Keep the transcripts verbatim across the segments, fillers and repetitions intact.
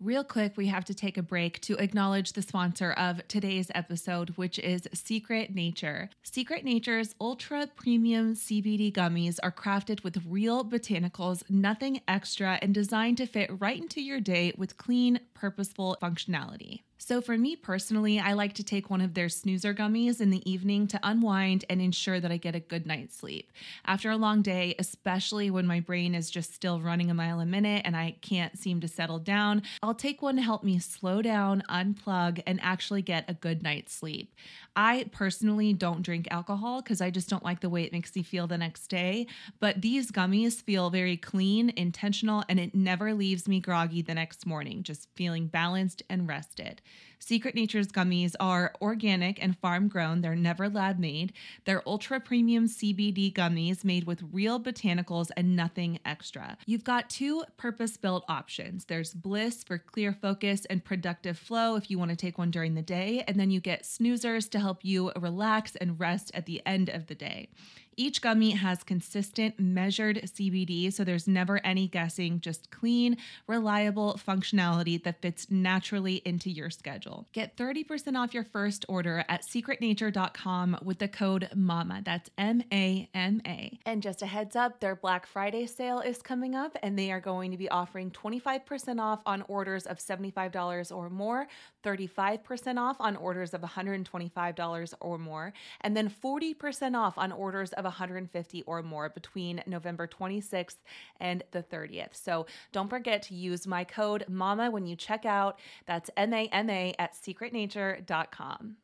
Real quick, we have to take a break to acknowledge the sponsor of today's episode, which is Secret Nature. Secret Nature's ultra premium C B D gummies are crafted with real botanicals, nothing extra, and designed to fit right into your day with clean, purposeful functionality. So for me personally, I like to take one of their snoozer gummies in the evening to unwind and ensure that I get a good night's sleep. After a long day, especially when my brain is just still running a mile a minute and I can't seem to settle down, I'll take one to help me slow down, unplug, and actually get a good night's sleep. I personally don't drink alcohol because I just don't like the way it makes me feel the next day, but these gummies feel very clean, intentional, and it never leaves me groggy the next morning, just feeling balanced and rested. Secret Nature's gummies are organic and farm grown. They're never lab made. They're ultra premium C B D gummies made with real botanicals and nothing extra. You've got two purpose-built options. There's Bliss for clear focus and productive flow if you want to take one during the day, and then you get snoozers to help you relax and rest at the end of the day. Each gummy has consistent, measured C B D, so there's never any guessing, just clean, reliable functionality that fits naturally into your schedule. Get thirty percent off your first order at secret nature dot com with the code MAMA. That's M A M A. And just a heads up, their Black Friday sale is coming up, and they are going to be offering twenty-five percent off on orders of seventy-five dollars or more, thirty-five percent off on orders of one hundred twenty-five dollars or more, and then forty percent off on orders of one hundred fifty dollars or more between November twenty-sixth and the thirtieth. So don't forget to use my code MAMA when you check out. That's M A M A at secret nature dot com.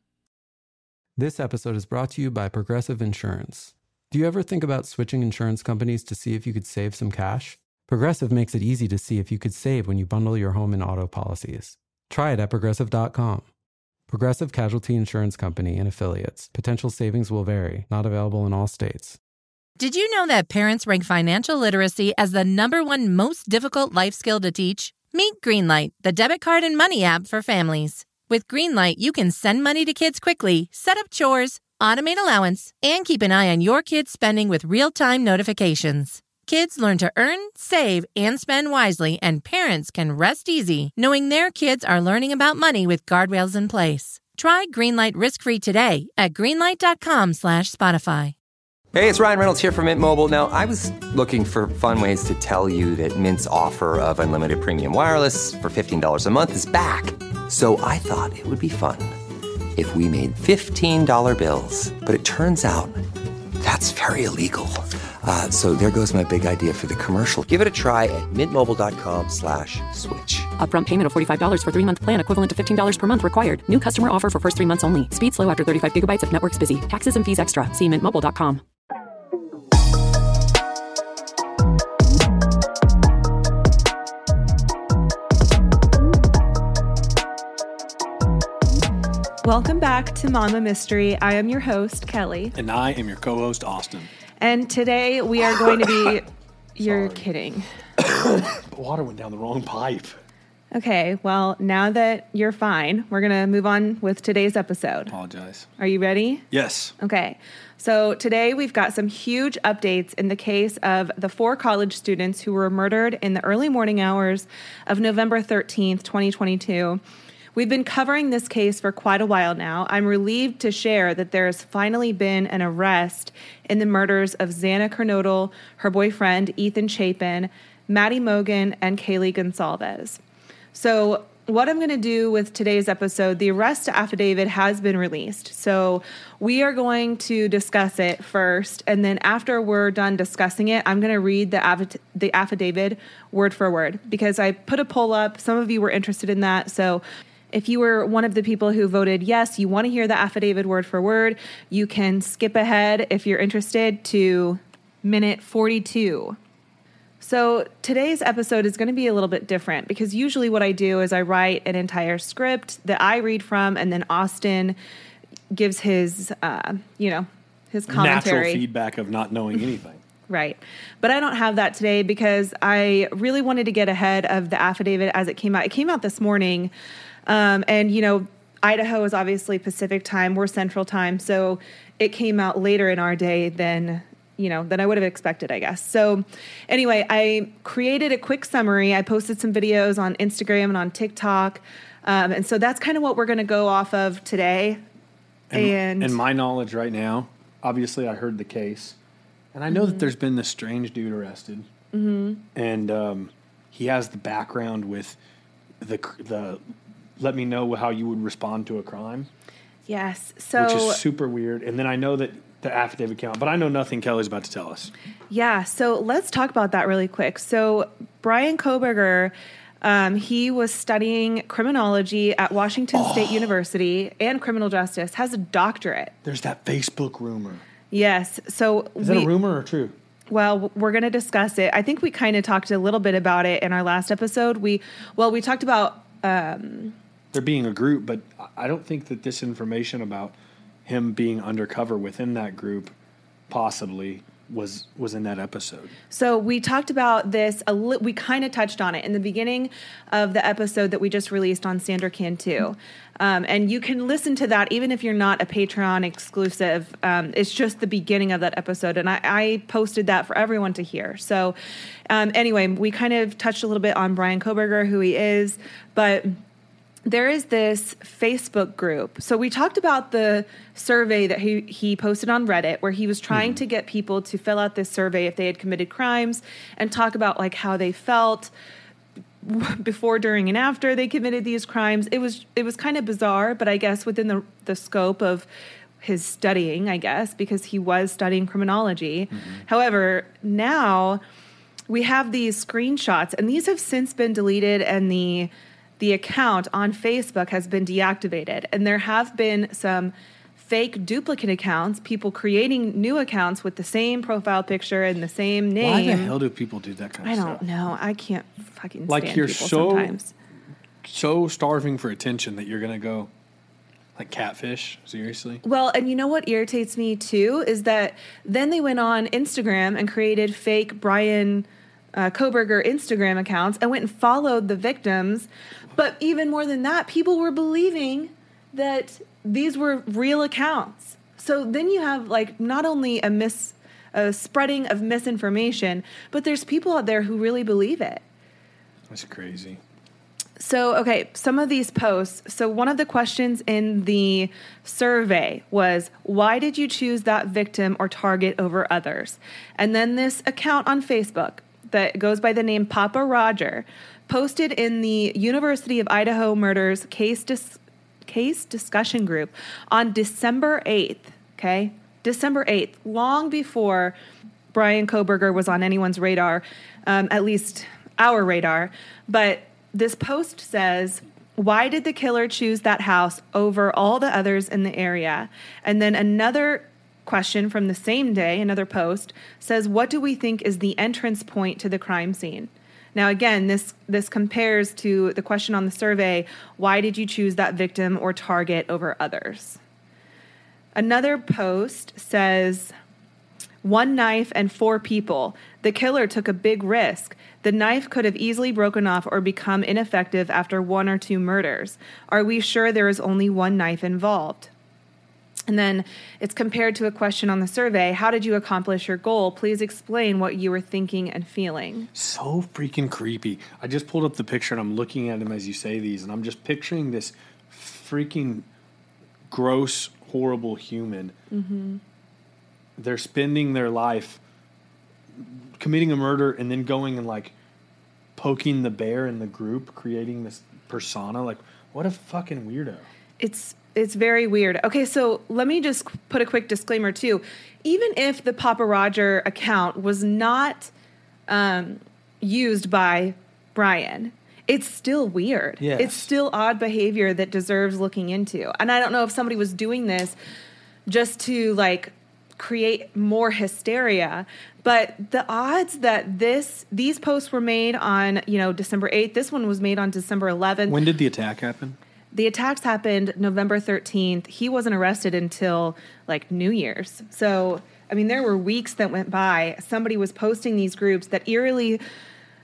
This episode is brought to you by Progressive Insurance. Do you ever think about switching insurance companies to see if you could save some cash? Progressive makes it easy to see if you could save when you bundle your home and auto policies. Try it at progressive dot com. Progressive Casualty Insurance Company and Affiliates. Potential savings will vary. Not available in all states. Did you know that parents rank financial literacy as the number one most difficult life skill to teach? Meet Greenlight, the debit card and money app for families. With Greenlight, you can send money to kids quickly, set up chores, automate allowance, and keep an eye on your kids' spending with real-time notifications. Kids learn to earn, save, and spend wisely, and parents can rest easy knowing their kids are learning about money with guardrails in place. Try Greenlight risk-free today at greenlight dot com slash Spotify. Hey, it's Ryan Reynolds here from Mint Mobile. Now, I was looking for fun ways to tell you that Mint's offer of unlimited premium wireless for fifteen dollars a month is back. So I thought it would be fun if we made fifteen dollar bills. But it turns out that's very illegal. Uh, so there goes my big idea for the commercial. Give it a try at mintmobile.com slash switch. Upfront payment of forty-five dollars for three-month plan equivalent to fifteen dollars per month required. New customer offer for first three months only. Speed slow after thirty-five gigabytes if network's busy. Taxes and fees extra. See mint mobile dot com. Welcome back to Mama Mystery. I am your host, Kelly. And I am your co-host, Austin. And today we are going to be... You're kidding. Water went down the wrong pipe. Okay, well, now that you're fine, we're going to move on with today's episode. Apologize. Are you ready? Yes. Okay, so today we've got some huge updates in the case of the four college students who were murdered in the early morning hours of November thirteenth, twenty twenty-two. We've been covering this case for quite a while now. I'm relieved to share that there has finally been an arrest in the murders of Xana Kernodle, her boyfriend, Ethan Chapin, Maddie Mogen, and Kaylee Gonsalves. So what I'm going to do with today's episode, the arrest affidavit has been released. So we are going to discuss it first, and then after we're done discussing it, I'm going to read the, aff- the affidavit word for word, because I put a poll up. Some of you were interested in that, so... If you were one of the people who voted yes, you want to hear the affidavit word for word, you can skip ahead if you're interested to minute forty-two. So today's episode is going to be a little bit different because usually what I do is I write an entire script that I read from, and then Austin gives his, uh, you know, his commentary. Natural feedback of not knowing anything. Right. But I don't have that today because I really wanted to get ahead of the affidavit as it came out. It came out this morning. Um, and, you know, Idaho is obviously Pacific time. We're Central time. So it came out later in our day than you know, than I would have expected, I guess. So anyway, I created a quick summary. I posted some videos on Instagram and on TikTok. Um, and so that's kind of what we're going to go off of today. And, and and my knowledge right now, obviously I heard the case, and I know mm-hmm. that there's been this strange dude arrested, mm-hmm. and um, he has the background with the the let me know how you would respond to a crime. Yes, so which is super weird. And then I know that the affidavit came out, but I know nothing Kelly's about to tell us. Yeah, so let's talk about that really quick. So Bryan Kohberger, um, he was studying criminology at Washington oh. State University and criminal justice, has a doctorate. There's that Facebook rumor. Yes. So is that we, a rumor or true? Well, we're going to discuss it. I think we kind of talked a little bit about it in our last episode. We, well, we talked about... Um, there being a group, but I don't think that this information about him being undercover within that group possibly was was in that episode. So we talked about this, a li- we kind of touched on it in the beginning of the episode that we just released on Sandra Cantu. Um, and you can listen to that even if you're not a Patreon exclusive. Um, it's just the beginning of that episode. And I, I posted that for everyone to hear. So um, anyway, we kind of touched a little bit on Bryan Kohberger, who he is, but... there is this Facebook group. So we talked about the survey that he, he posted on Reddit where he was trying mm-hmm. to get people to fill out this survey if they had committed crimes and talk about like how they felt before, during, and after they committed these crimes. It was it was kind of bizarre, but I guess within the the scope of his studying, I guess, because he was studying criminology. Mm-hmm. However, now we have these screenshots, and these have since been deleted, and the The account on Facebook has been deactivated, and there have been some fake duplicate accounts, people creating new accounts with the same profile picture and the same name. Why the hell do people do that kind of I stuff? I don't know. I can't fucking stand like you're people so, sometimes. so starving for attention that you're going to go like catfish? Seriously? Well, and you know what irritates me too is that then they went on Instagram and created fake Bryan Uh, Kohberger Instagram accounts and went and followed the victims. But even more than that, people were believing that these were real accounts. So then you have like not only a mis a spreading of misinformation, but there's people out there who really believe it. That's crazy. So, okay, some of these posts. So one of the questions in the survey was, why did you choose that victim or target over others? And then this account on Facebook that goes by the name Papa Roger posted in the University of Idaho Murders case dis- case discussion group on December eighth, okay? December eighth, long before Bryan Kohberger was on anyone's radar, um, at least our radar. But this post says, why did the killer choose that house over all the others in the area? And then another question from the same day, another post, says, what do we think is the entrance point to the crime scene? Now, again, this this compares to the question on the survey, why did you choose that victim or target over others? Another post says, one knife and four people. The killer took a big risk. The knife could have easily broken off or become ineffective after one or two murders. Are we sure there is only one knife involved? And then it's compared to a question on the survey. How did you accomplish your goal? Please explain what you were thinking and feeling. So freaking creepy. I just pulled up the picture and I'm looking at him as you say these, and I'm just picturing this freaking gross, horrible human. Mm-hmm. They're spending their life committing a murder and then going and like poking the bear in the group, creating this persona. Like, what a fucking weirdo. It's It's very weird. Okay, so let me just put a quick disclaimer too. Even if the Papa Roger account was not um, used by Bryan, it's still weird. Yes. It's still odd behavior that deserves looking into. And I don't know if somebody was doing this just to like create more hysteria, but the odds that this these posts were made on, you know, December eighth, this one was made on December eleventh. When did the attack happen? The attacks happened November thirteenth. He wasn't arrested until like New Year's. So, I mean, there were weeks that went by. Somebody was posting these groups that eerily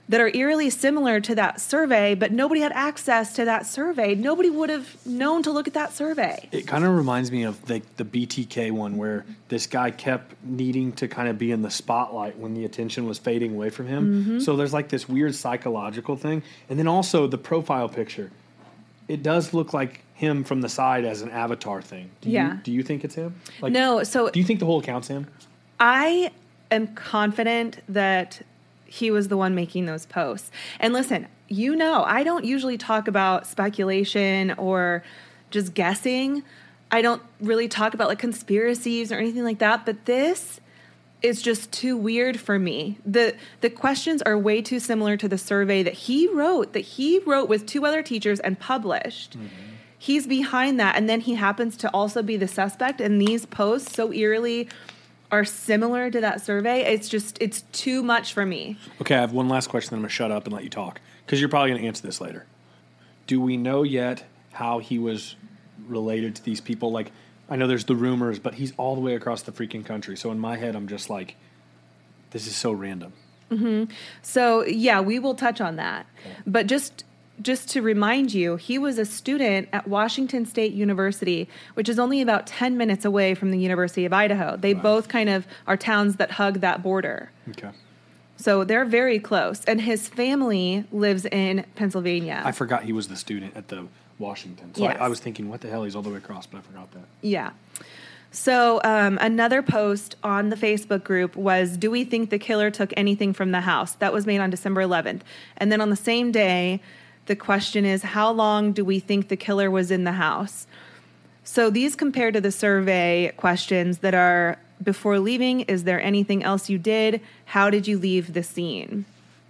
that are eerily similar to that survey, but nobody had access to that survey. Nobody would have known to look at that survey. It kind of reminds me of the, the B T K one where this guy kept needing to kind of be in the spotlight when the attention was fading away from him. Mm-hmm. So there's like this weird psychological thing. And then also the profile picture. It does look like him from the side as an avatar thing. Do yeah. You, do you think it's him? Like, no. So do you think the whole account's him? I am confident that he was the one making those posts. And listen, you know, I don't usually talk about speculation or just guessing. I don't really talk about like conspiracies or anything like that, but this is just too weird for me. The the questions are way too similar to the survey that he wrote, that he wrote with two other teachers and published. Mm-hmm. He's behind that, and then he happens to also be the suspect, and these posts so eerily are similar to that survey. It's just, it's too much for me. Okay, I have one last question, then I'm going to shut up and let you talk, because you're probably going to answer this later. Do we know yet how he was related to these people? Like, I know there's the rumors, but he's all the way across the freaking country. So in my head, I'm just like, this is so random. Mm-hmm. So, yeah, we will touch on that. Okay. But just... Just to remind you, he was a student at Washington State University, which is only about ten minutes away from the University of Idaho. They wow. both kind of are towns that hug that border. Okay. So they're very close. And his family lives in Pennsylvania. I forgot he was the student at the Washington. So yes. I, I was thinking, what the hell? He's all the way across, but I forgot that. Yeah. So um, another post on the Facebook group was, do we think the killer took anything from the house? That was made on December eleventh. And then on the same day, the question is, how long do we think the killer was in the house? So these compare to the survey questions that are, before leaving, is there anything else you did? How did you leave the scene?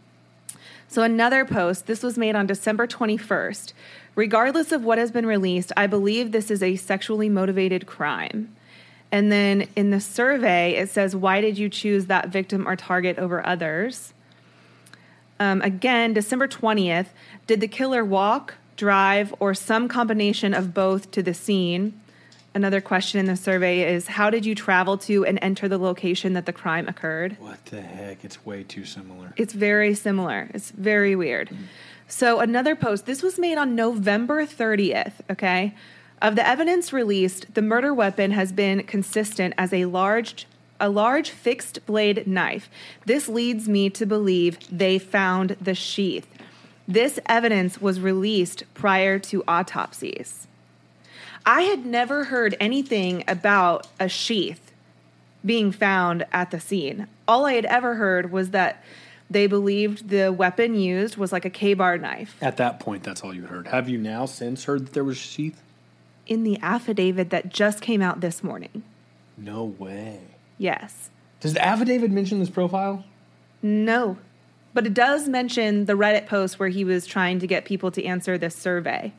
So another post, this was made on December twenty-first. Regardless of what has been released, I believe this is a sexually motivated crime. And then in the survey, it says, why did you choose that victim or target over others? Um, again, December twentieth, did the killer walk, drive, or some combination of both to the scene? Another question in the survey is, how did you travel to and enter the location that the crime occurred? What the heck? It's way too similar. It's very similar. It's very weird. Mm-hmm. So another post, this was made on November thirtieth, okay? Of the evidence released, the murder weapon has been consistent as a large a large fixed blade knife. This leads me to believe they found the sheath. This evidence was released prior to autopsies. I had never heard anything about a sheath being found at the scene. All I had ever heard was that they believed the weapon used was like a K-bar knife. At that point, that's all you heard. Have you now since heard that there was a sheath? In the affidavit that just came out this morning. No way. Yes. Does the affidavit mention this profile? No. But it does mention the Reddit post where he was trying to get people to answer this survey.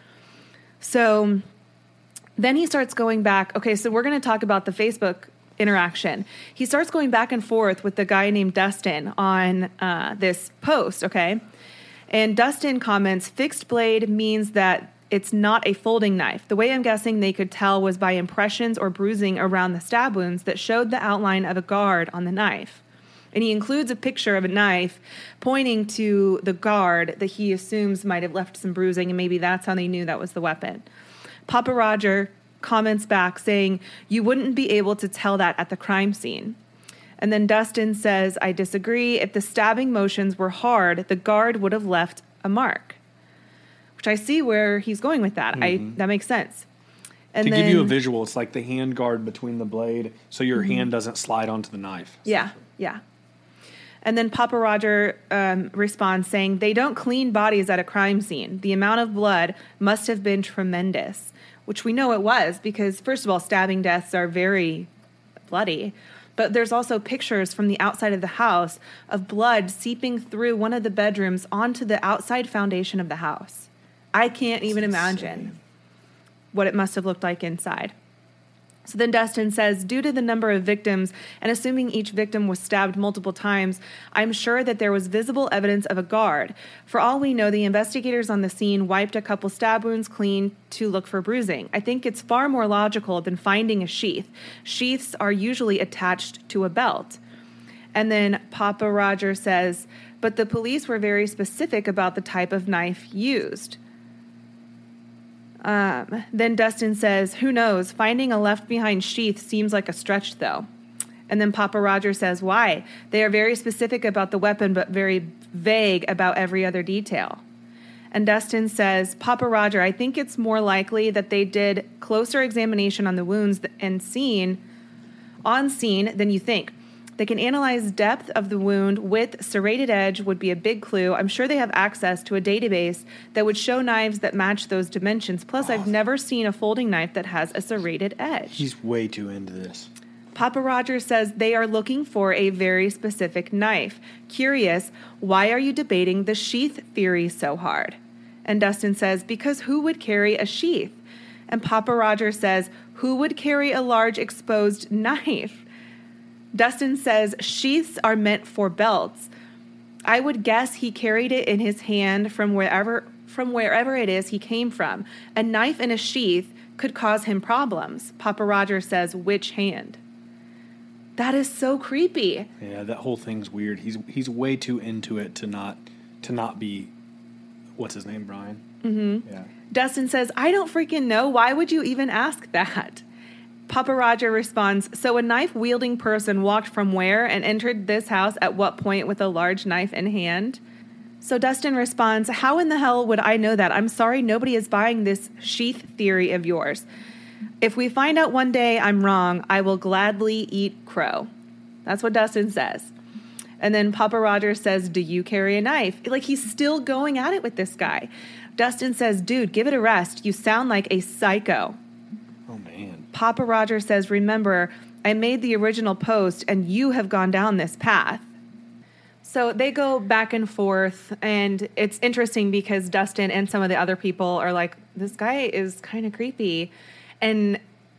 So then he starts going back. Okay, so we're going to talk about the Facebook interaction. He starts going back and forth with the guy named Dustin on uh, this post, okay? And Dustin comments, fixed blade means that it's not a folding knife. The way I'm guessing they could tell was by impressions or bruising around the stab wounds that showed the outline of a guard on the knife. And he includes a picture of a knife pointing to the guard that he assumes might have left some bruising, and maybe that's how they knew that was the weapon. Papa Roger comments back saying, you wouldn't be able to tell that at the crime scene. And then Dustin says, I disagree. If the stabbing motions were hard, the guard would have left a mark. Which I see where he's going with that. Mm-hmm. I that makes sense. And to then, give you a visual, it's like the hand guard between the blade, so your mm-hmm. hand doesn't slide onto the knife. Yeah, yeah. And then Papa Roger um, responds saying, they don't clean bodies at a crime scene. The amount of blood must have been tremendous, which we know it was because, first of all, stabbing deaths are very bloody. But there's also pictures from the outside of the house of blood seeping through one of the bedrooms onto the outside foundation of the house. I can't even imagine what it must have looked like inside. So then Dustin says, due to the number of victims and assuming each victim was stabbed multiple times, I'm sure that there was visible evidence of a guard. For all we know, the investigators on the scene wiped a couple stab wounds clean to look for bruising. I think it's far more logical than finding a sheath. Sheaths are usually attached to a belt. And then Papa Roger says, but the police were very specific about the type of knife used. Um, then Dustin says, who knows? Finding a left-behind sheath seems like a stretch, though. And then Papa Roger says, why? They are very specific about the weapon, but very vague about every other detail. And Dustin says, Papa Roger, I think it's more likely that they did closer examination on the wounds and scene, on scene than you think. They can analyze depth of the wound with serrated edge would be a big clue. I'm sure they have access to a database that would show knives that match those dimensions. Plus, oh. I've never seen a folding knife that has a serrated edge. He's way too into this. Papa Roger says they are looking for a very specific knife. Curious, why are you debating the sheath theory so hard? And Dustin says, because who would carry a sheath? And Papa Roger says, who would carry a large exposed knife? Dustin says sheaths are meant for belts. I would guess he carried it in his hand from wherever from wherever it is he came from. A knife in a sheath could cause him problems. Papa Roger says, which hand? That is so creepy. Yeah, that whole thing's weird. He's he's way too into it to not to not be, what's his name, Brian? Mm-hmm. Yeah. Dustin says, I don't freaking know. Why would you even ask that? Papa Roger responds, so a knife-wielding person walked from where and entered this house at what point with a large knife in hand? So Dustin responds, how in the hell would I know that? I'm sorry, nobody is buying this sheath theory of yours. If we find out one day I'm wrong, I will gladly eat crow. That's what Dustin says. And then Papa Roger says, do you carry a knife? Like, he's still going at it with this guy. Dustin says, dude, give it a rest. You sound like a psycho. Oh, man. Papa Roger says, remember, I made the original post and you have gone down this path. So they go back and forth, and it's interesting because Dustin and some of the other people are like, this guy is kind of creepy. And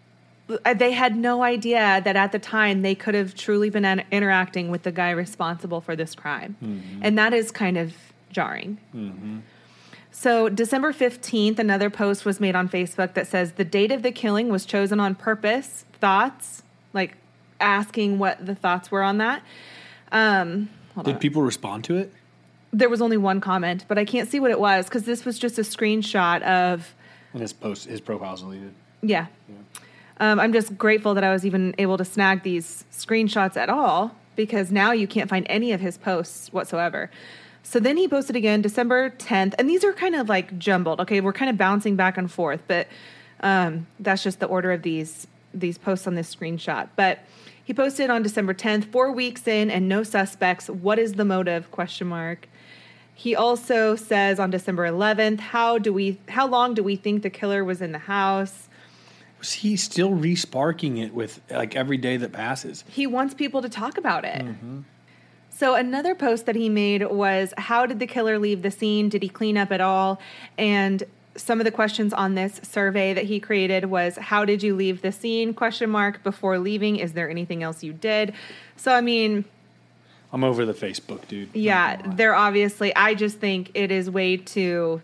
they had no idea that at the time they could have truly been interacting with the guy responsible for this crime. Mm-hmm. And that is kind of jarring. Mm-hmm. So December fifteenth, another post was made on Facebook that says the date of the killing was chosen on purpose. Thoughts? Like asking what the thoughts were on that. Um, hold Did on. people respond to it? There was only one comment, but I can't see what it was because this was just a screenshot of... And his post, his profile's deleted. Yeah. yeah. Um, I'm just grateful that I was even able to snag these screenshots at all because now you can't find any of his posts whatsoever. So then he posted again December tenth, and these are kind of like jumbled. Okay, we're kind of bouncing back and forth, but um, that's just the order of these these posts on this screenshot. But he posted on December tenth, four weeks in and no suspects. What is the motive? Question mark. He also says on December eleventh, how do we how long do we think the killer was in the house? Was he still re-sparking it with like every day that passes? He wants people to talk about it. Mm-hmm. So another post that he made was, how did the killer leave the scene? Did he clean up at all? And some of the questions on this survey that he created was, how did you leave the scene? Question mark. Before leaving, is there anything else you did? So, I mean... I'm over the Facebook, dude. Yeah, they're obviously... I just think it is way too...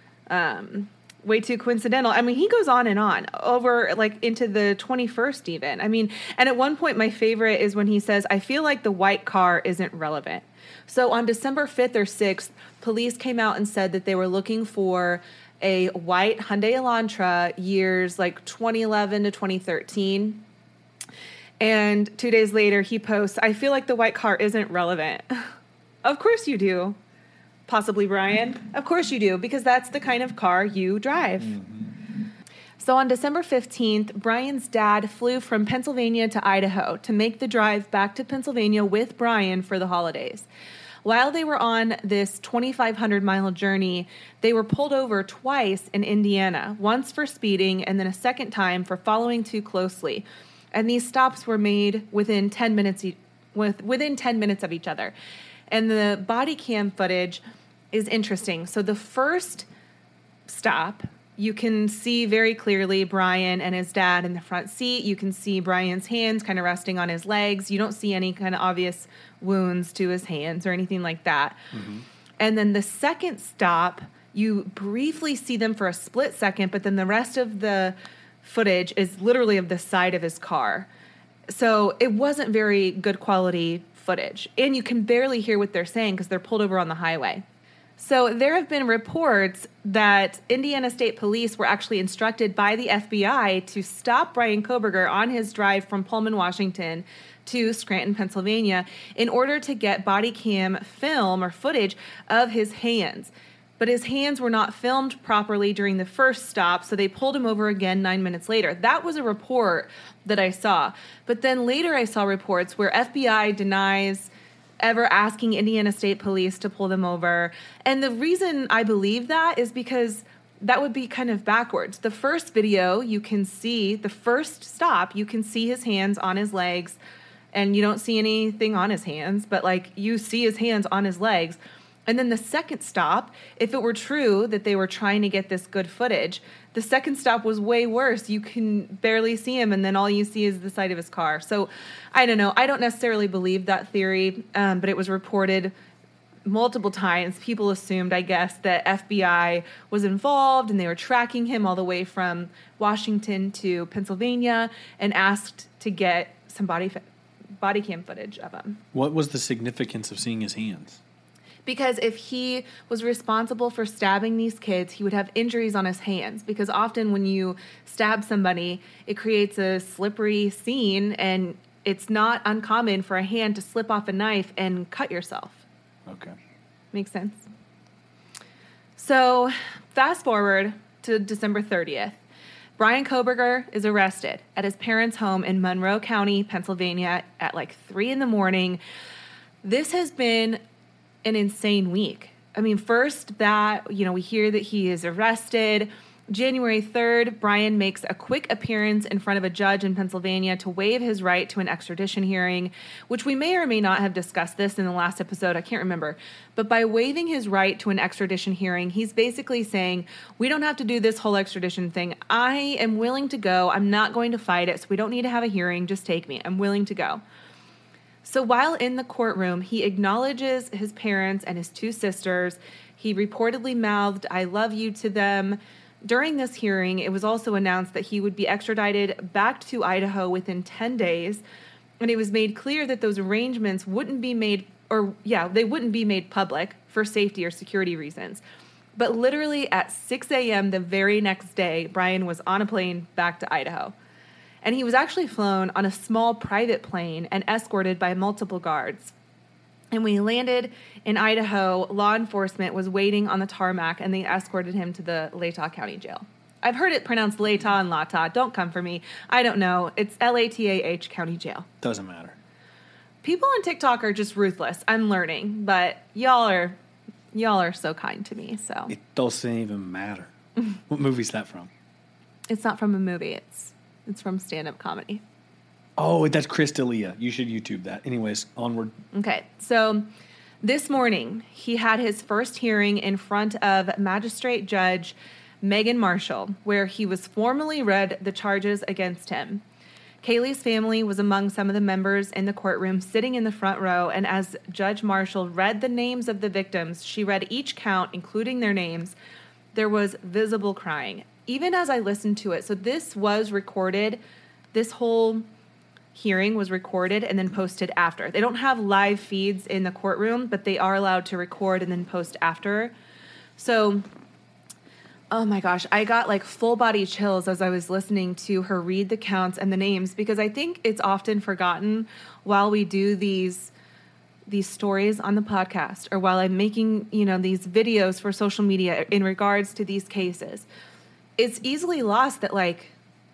Um, way too coincidental. I mean, he goes on and on over like into the twenty-first even. I mean, and at one point my favorite is when he says, I feel like the white car isn't relevant. So on December fifth or sixth, police came out and said that they were looking for a white Hyundai Elantra years like twenty eleven to twenty thirteen. And two days later he posts, I feel like the white car isn't relevant. Of course you do. Possibly Brian. Of course you do, because that's the kind of car you drive. Mm-hmm. So on December fifteenth, Brian's dad flew from Pennsylvania to Idaho to make the drive back to Pennsylvania with Brian for the holidays. While they were on this twenty-five hundred mile journey, they were pulled over twice in Indiana, once for speeding and then a second time for following too closely. And these stops were made within ten minutes e- with within ten minutes of each other. And the body cam footage is interesting. So the first stop, you can see very clearly Brian and his dad in the front seat. You can see Brian's hands kind of resting on his legs. You don't see any kind of obvious wounds to his hands or anything like that. Mm-hmm. And then the second stop, you briefly see them for a split second, but then the rest of the footage is literally of the side of his car. So it wasn't very good quality footage. And you can barely hear what they're saying because they're pulled over on the highway. So there have been reports that Indiana State Police were actually instructed by the F B I to stop Bryan Kohberger on his drive from Pullman, Washington to Scranton, Pennsylvania, in order to get body cam film or footage of his hands. But his hands were not filmed properly during the first stop, so they pulled him over again nine minutes later. That was a report that I saw. But then later I saw reports where F B I denies ever asking Indiana State Police to pull them over. And the reason I believe that is because that would be kind of backwards. The first video, you can see, the first stop, you can see his hands on his legs, and you don't see anything on his hands, but like you see his hands on his legs. And then the second stop, if it were true that they were trying to get this good footage, the second stop was way worse. You can barely see him, and then all you see is the side of his car. So I don't know. I don't necessarily believe that theory, um, but it was reported multiple times. People assumed, I guess, that F B I was involved, and they were tracking him all the way from Washington to Pennsylvania and asked to get some body, body cam footage of him. What was the significance of seeing his hands? Because if he was responsible for stabbing these kids, he would have injuries on his hands. Because often when you stab somebody, it creates a slippery scene, and it's not uncommon for a hand to slip off a knife and cut yourself. Okay. Makes sense. So fast forward to December thirtieth. Bryan Kohberger is arrested at his parents' home in Monroe County, Pennsylvania at like three in the morning. This has been an insane week. I mean, first that, you know, we hear that he is arrested. January third, Bryan makes a quick appearance in front of a judge in Pennsylvania to waive his right to an extradition hearing, which we may or may not have discussed this in the last episode. I can't remember. But by waiving his right to an extradition hearing, he's basically saying, we don't have to do this whole extradition thing. I am willing to go. I'm not going to fight it, so we don't need to have a hearing. Just take me. I'm willing to go. So while in the courtroom, he acknowledges his parents and his two sisters. He reportedly mouthed, "I love you" to them. During this hearing, it was also announced that he would be extradited back to Idaho within ten days. And it was made clear that those arrangements wouldn't be made, or yeah, they wouldn't be made public for safety or security reasons. But literally at six a.m. the very next day, Bryan was on a plane back to Idaho. And he was actually flown on a small private plane and escorted by multiple guards. And when he landed in Idaho, law enforcement was waiting on the tarmac, and they escorted him to the Latah County Jail. I've heard it pronounced Latah and Latah. Don't come for me. I don't know. It's L A T A H County Jail. Doesn't matter. People on TikTok are just ruthless. I'm learning, but y'all are y'all are so kind to me. So It doesn't even matter. What movie's that from? It's not from a movie. It's it's from stand-up comedy. Oh, that's Chris D'Elia. You should YouTube that. Anyways, onward. Okay, so this morning he had his first hearing in front of Magistrate Judge Megan Marshall, where he was formally read the charges against him. Kaylee's family was among some of the members in the courtroom sitting in the front row, and as Judge Marshall read the names of the victims, she read each count, including their names. There was visible crying, even as I listened to it. So this was recorded. This whole hearing was recorded and then posted after. They don't have live feeds in the courtroom, but they are allowed to record and then post after. So, oh my gosh, I got like full body chills as I was listening to her read the counts and the names, because I think it's often forgotten while we do these these stories on the podcast, or while I'm making, you know, these videos for social media in regards to these cases. It's easily lost that like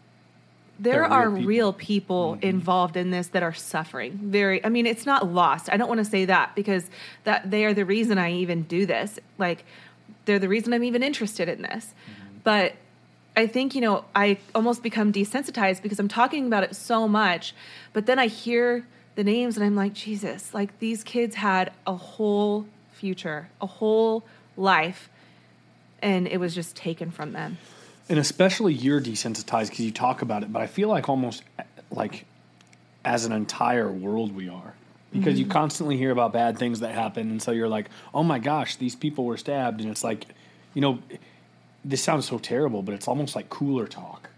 there They're are real people. real people Mm-hmm. involved in this that are suffering. Very, I mean, it's not lost. I don't want to say that, because that they are the reason I even do this. Like, they're the reason I'm even interested in this. Mm-hmm. But I think, you know, I almost become desensitized because I'm talking about it so much. But then I hear the names and I'm like, Jesus, like these kids had a whole future, a whole life, and it was just taken from them. And especially you're desensitized because you talk about it, but I feel like almost like as an entire world we are. Because mm-hmm. you constantly hear about bad things that happen, and so you're like, oh my gosh, these people were stabbed. And it's like, you know, this sounds so terrible, but it's almost like cooler talk.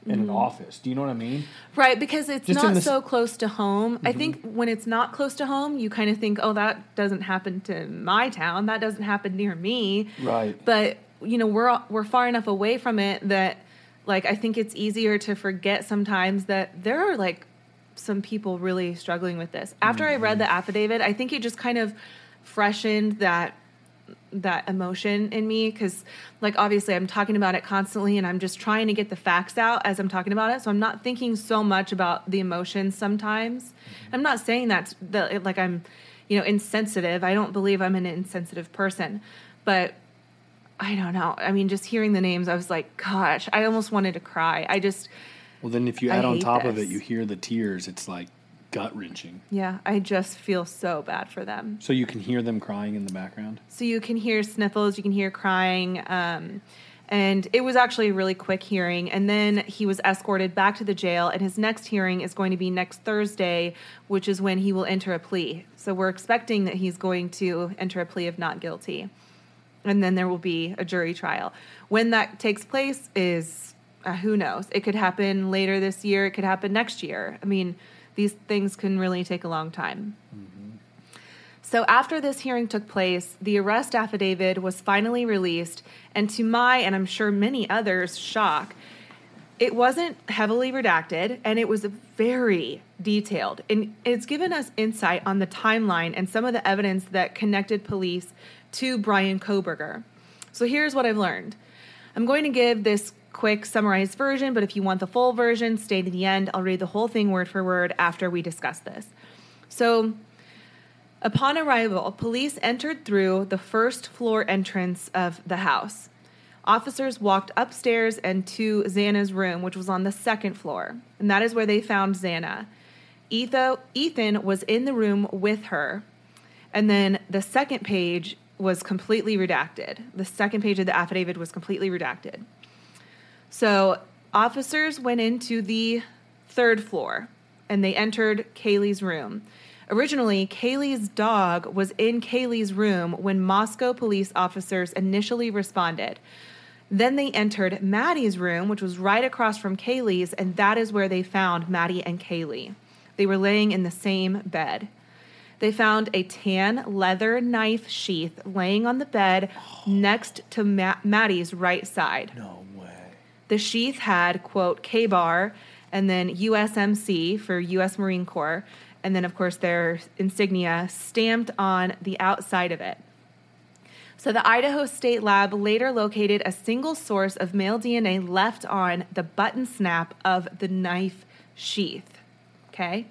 in mm-hmm. an office. Do you know what I mean? Right, because it's Just not the... so close to home. Mm-hmm. I think when it's not close to home, you kind of think, oh, that doesn't happen to my town. That doesn't happen near me. Right. But, you know, we're we're far enough away from it that, like, I think it's easier to forget sometimes that there are, like, some people really struggling with this. After mm-hmm. I read the affidavit, I think it just kind of freshened that that emotion in me, because, like, obviously I'm talking about it constantly and I'm just trying to get the facts out as I'm talking about it, so I'm not thinking so much about the emotions sometimes. Mm-hmm. I'm not saying that's that, like, I'm, you know, insensitive. I don't believe I'm an insensitive person, but I don't know. I mean, just hearing the names, I was like, gosh, I almost wanted to cry. I just well then if you add I on top this. of it, you hear the tears, it's like gut-wrenching. Yeah, I just feel so bad for them. So you can hear them crying in the background? So you can hear sniffles, you can hear crying, um, and it was actually a really quick hearing. And then he was escorted back to the jail, and his next hearing is going to be next Thursday, which is when he will enter a plea. So we're expecting that he's going to enter a plea of not guilty. And then there will be a jury trial. When that takes place is, uh, who knows? It could happen later this year, it could happen next year. I mean, these things can really take a long time. Mm-hmm. So after this hearing took place, the arrest affidavit was finally released, and to my, and I'm sure many others' shock, it wasn't heavily redacted, and it was very detailed. And it's given us insight on the timeline and some of the evidence that connected police to Bryan Kohberger. So here's what I've learned. I'm going to give this quick summarized version, but if you want the full version, stay to the end. I'll read the whole thing word for word after we discuss this. So, upon arrival, police entered through the first floor entrance of the house. Officers walked upstairs and to Xana's room, which was on the second floor, and that is where they found Xana. Etho, Ethan was in the room with her, and then the second page was completely redacted. The second page of the affidavit was completely redacted. So officers went into the third floor, and they entered Kaylee's room. Originally, Kaylee's dog was in Kaylee's room when Moscow police officers initially responded. Then they entered Maddie's room, which was right across from Kaylee's, and that is where they found Maddie and Kaylee. They were laying in the same bed. They found a tan leather knife sheath laying on the bed next to Ma- Maddie's right side. No. The sheath had, quote, K-Bar, and then U S M C for U S Marine Corps, and then, of course, their insignia stamped on the outside of it. So the Idaho State Lab later located a single source of male D N A left on the button snap of the knife sheath, okay?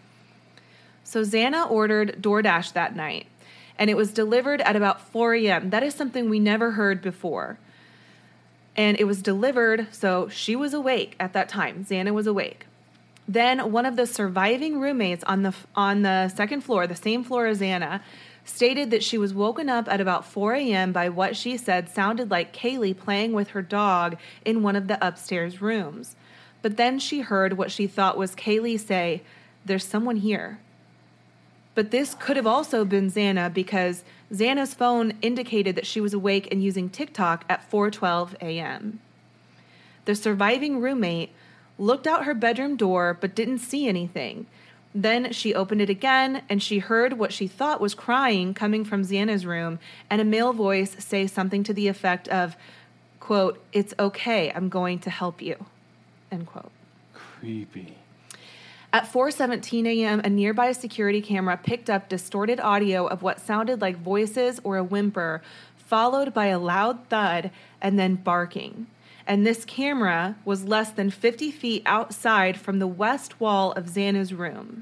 So Xana ordered DoorDash that night, and it was delivered at about four a.m. That is something we never heard before. And it was delivered, so she was awake at that time. Xana was awake. Then one of the surviving roommates on the on the second floor, the same floor as Xana, stated that she was woken up at about four a.m. by what she said sounded like Kaylee playing with her dog in one of the upstairs rooms. But then she heard what she thought was Kaylee say, "There's someone here." But this could have also been Xana, because Xana's phone indicated that she was awake and using TikTok at four twelve a.m. The surviving roommate looked out her bedroom door but didn't see anything. Then she opened it again, and she heard what she thought was crying coming from Xana's room, and a male voice say something to the effect of, quote, "It's okay, I'm going to help you," end quote. Creepy. At four seventeen a.m., a nearby security camera picked up distorted audio of what sounded like voices or a whimper, followed by a loud thud and then barking. And this camera was less than fifty feet outside from the west wall of Xana's room.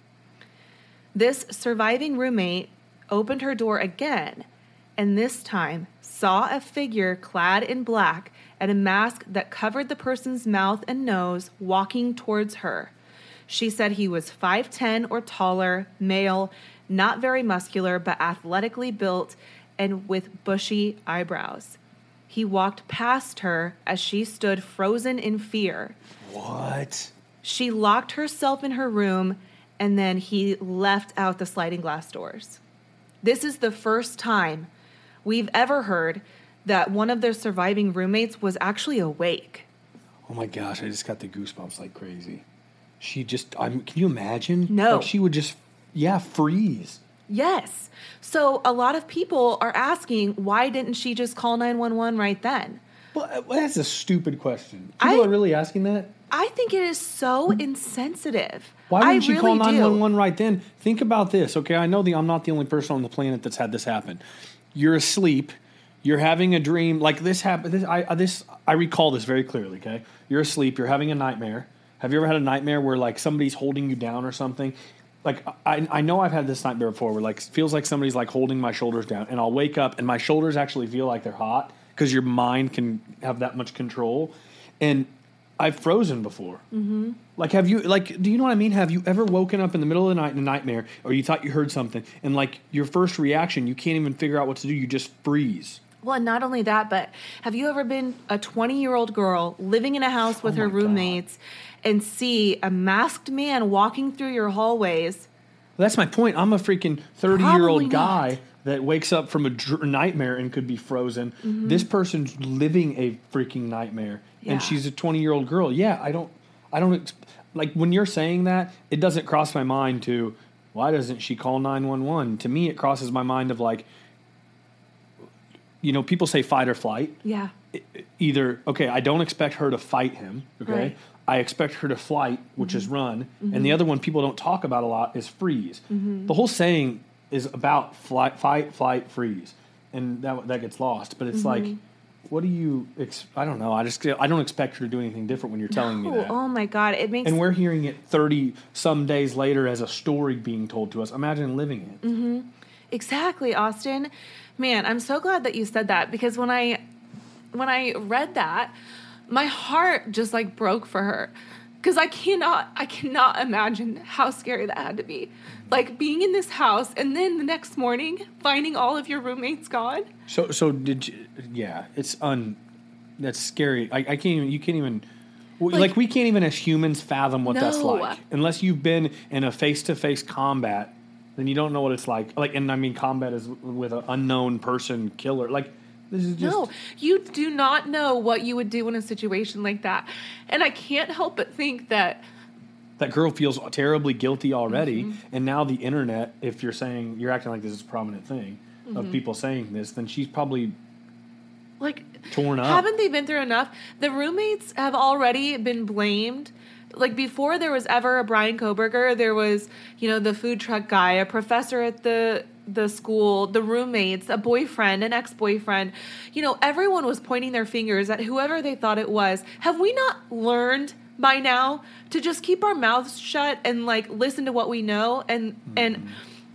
This surviving roommate opened her door again, and this time saw a figure clad in black and a mask that covered the person's mouth and nose walking towards her. She said he was five ten or taller, male, not very muscular, but athletically built and with bushy eyebrows. He walked past her as she stood frozen in fear. What? She locked herself in her room, and then he left out the sliding glass doors. This is the first time we've ever heard that one of their surviving roommates was actually awake. Oh my gosh, I just got the goosebumps like crazy. She just, I'm, can you imagine? No. Like she would just, yeah, freeze. Yes. So a lot of people are asking, why didn't she just call nine one one right then? Well, that's a stupid question. People I- are really asking that? I think it is so insensitive. Why wouldn't I she call really nine one one do. right then? Think about this, okay? I know the I'm not the only person on the planet that's had this happen. You're asleep. You're having a dream. Like this happened. This, I, this, I recall this very clearly, okay? You're asleep. You're having a nightmare. Have you ever had a nightmare where, like, somebody's holding you down or something? Like, I, I know I've had this nightmare before where, like, it feels like somebody's, like, holding my shoulders down. And I'll wake up and my shoulders actually feel like they're hot because your mind can have that much control. And I've frozen before. Mm-hmm. Like, have you, like, do you know what I mean? Have you ever woken up in the middle of the night in a nightmare or you thought you heard something and, like, your first reaction, you can't even figure out what to do. You just freeze. Well, and not only that, but have you ever been a twenty-year-old girl living in a house with Oh her my God. roommates and see a masked man walking through your hallways? That's my point. I'm a freaking Probably thirty-year-old not. guy that wakes up from a dr- nightmare and could be frozen. Mm-hmm. This person's living a freaking nightmare, Yeah. and she's a twenty-year-old girl. Yeah, I don't, I don't, ex- like, when you're saying that, it doesn't cross my mind to, why doesn't she call nine one one? To me, it crosses my mind of, like, you know, people say fight or flight. Yeah. Either, okay, I don't expect her to fight him, okay? Right. I expect her to flight, which Mm-hmm. is run. And the other one people don't talk about a lot is freeze. The whole saying is about flight, fight, flight, freeze. And that that gets lost. But it's Mm-hmm. like, what do you, ex- I don't know. I just, I don't expect her to do anything different when you're telling me Oh, that. oh my God. It makes And we're hearing it thirty some days later as a story being told to us. Imagine living it. Mm-hmm. Exactly, Austin. Man, I'm so glad that you said that because when I when I read that, my heart just like broke for her. Cuz I cannot I cannot imagine how scary that had to be. Like being in this house and then the next morning finding all of your roommates gone. So, so did you, yeah, it's un, that's scary. I, I can't even, you can't even, like, Like- we can't even as humans fathom what that's No. like. Unless you've been in a face-to-face combat, then you don't know what it's like. Like, and I mean, combat is with an unknown person killer. Like, this is just, No, you do not know what you would do in a situation like that. And I can't help but think that that girl feels terribly guilty already. Mm-hmm. And now the internet, if you're saying, you're acting like this is a prominent thing Mm-hmm. of people saying this, then she's probably like torn up. haven't they been through enough? The roommates have already been blamed. Like before there was ever a Brian Koberger, there was, you know, the food truck guy, a professor at the the school, the roommates, a boyfriend, an ex-boyfriend. You know, everyone was pointing their fingers at whoever they thought it was. Have we not learned by now to just keep our mouths shut and like listen to what we know and Mm-hmm. and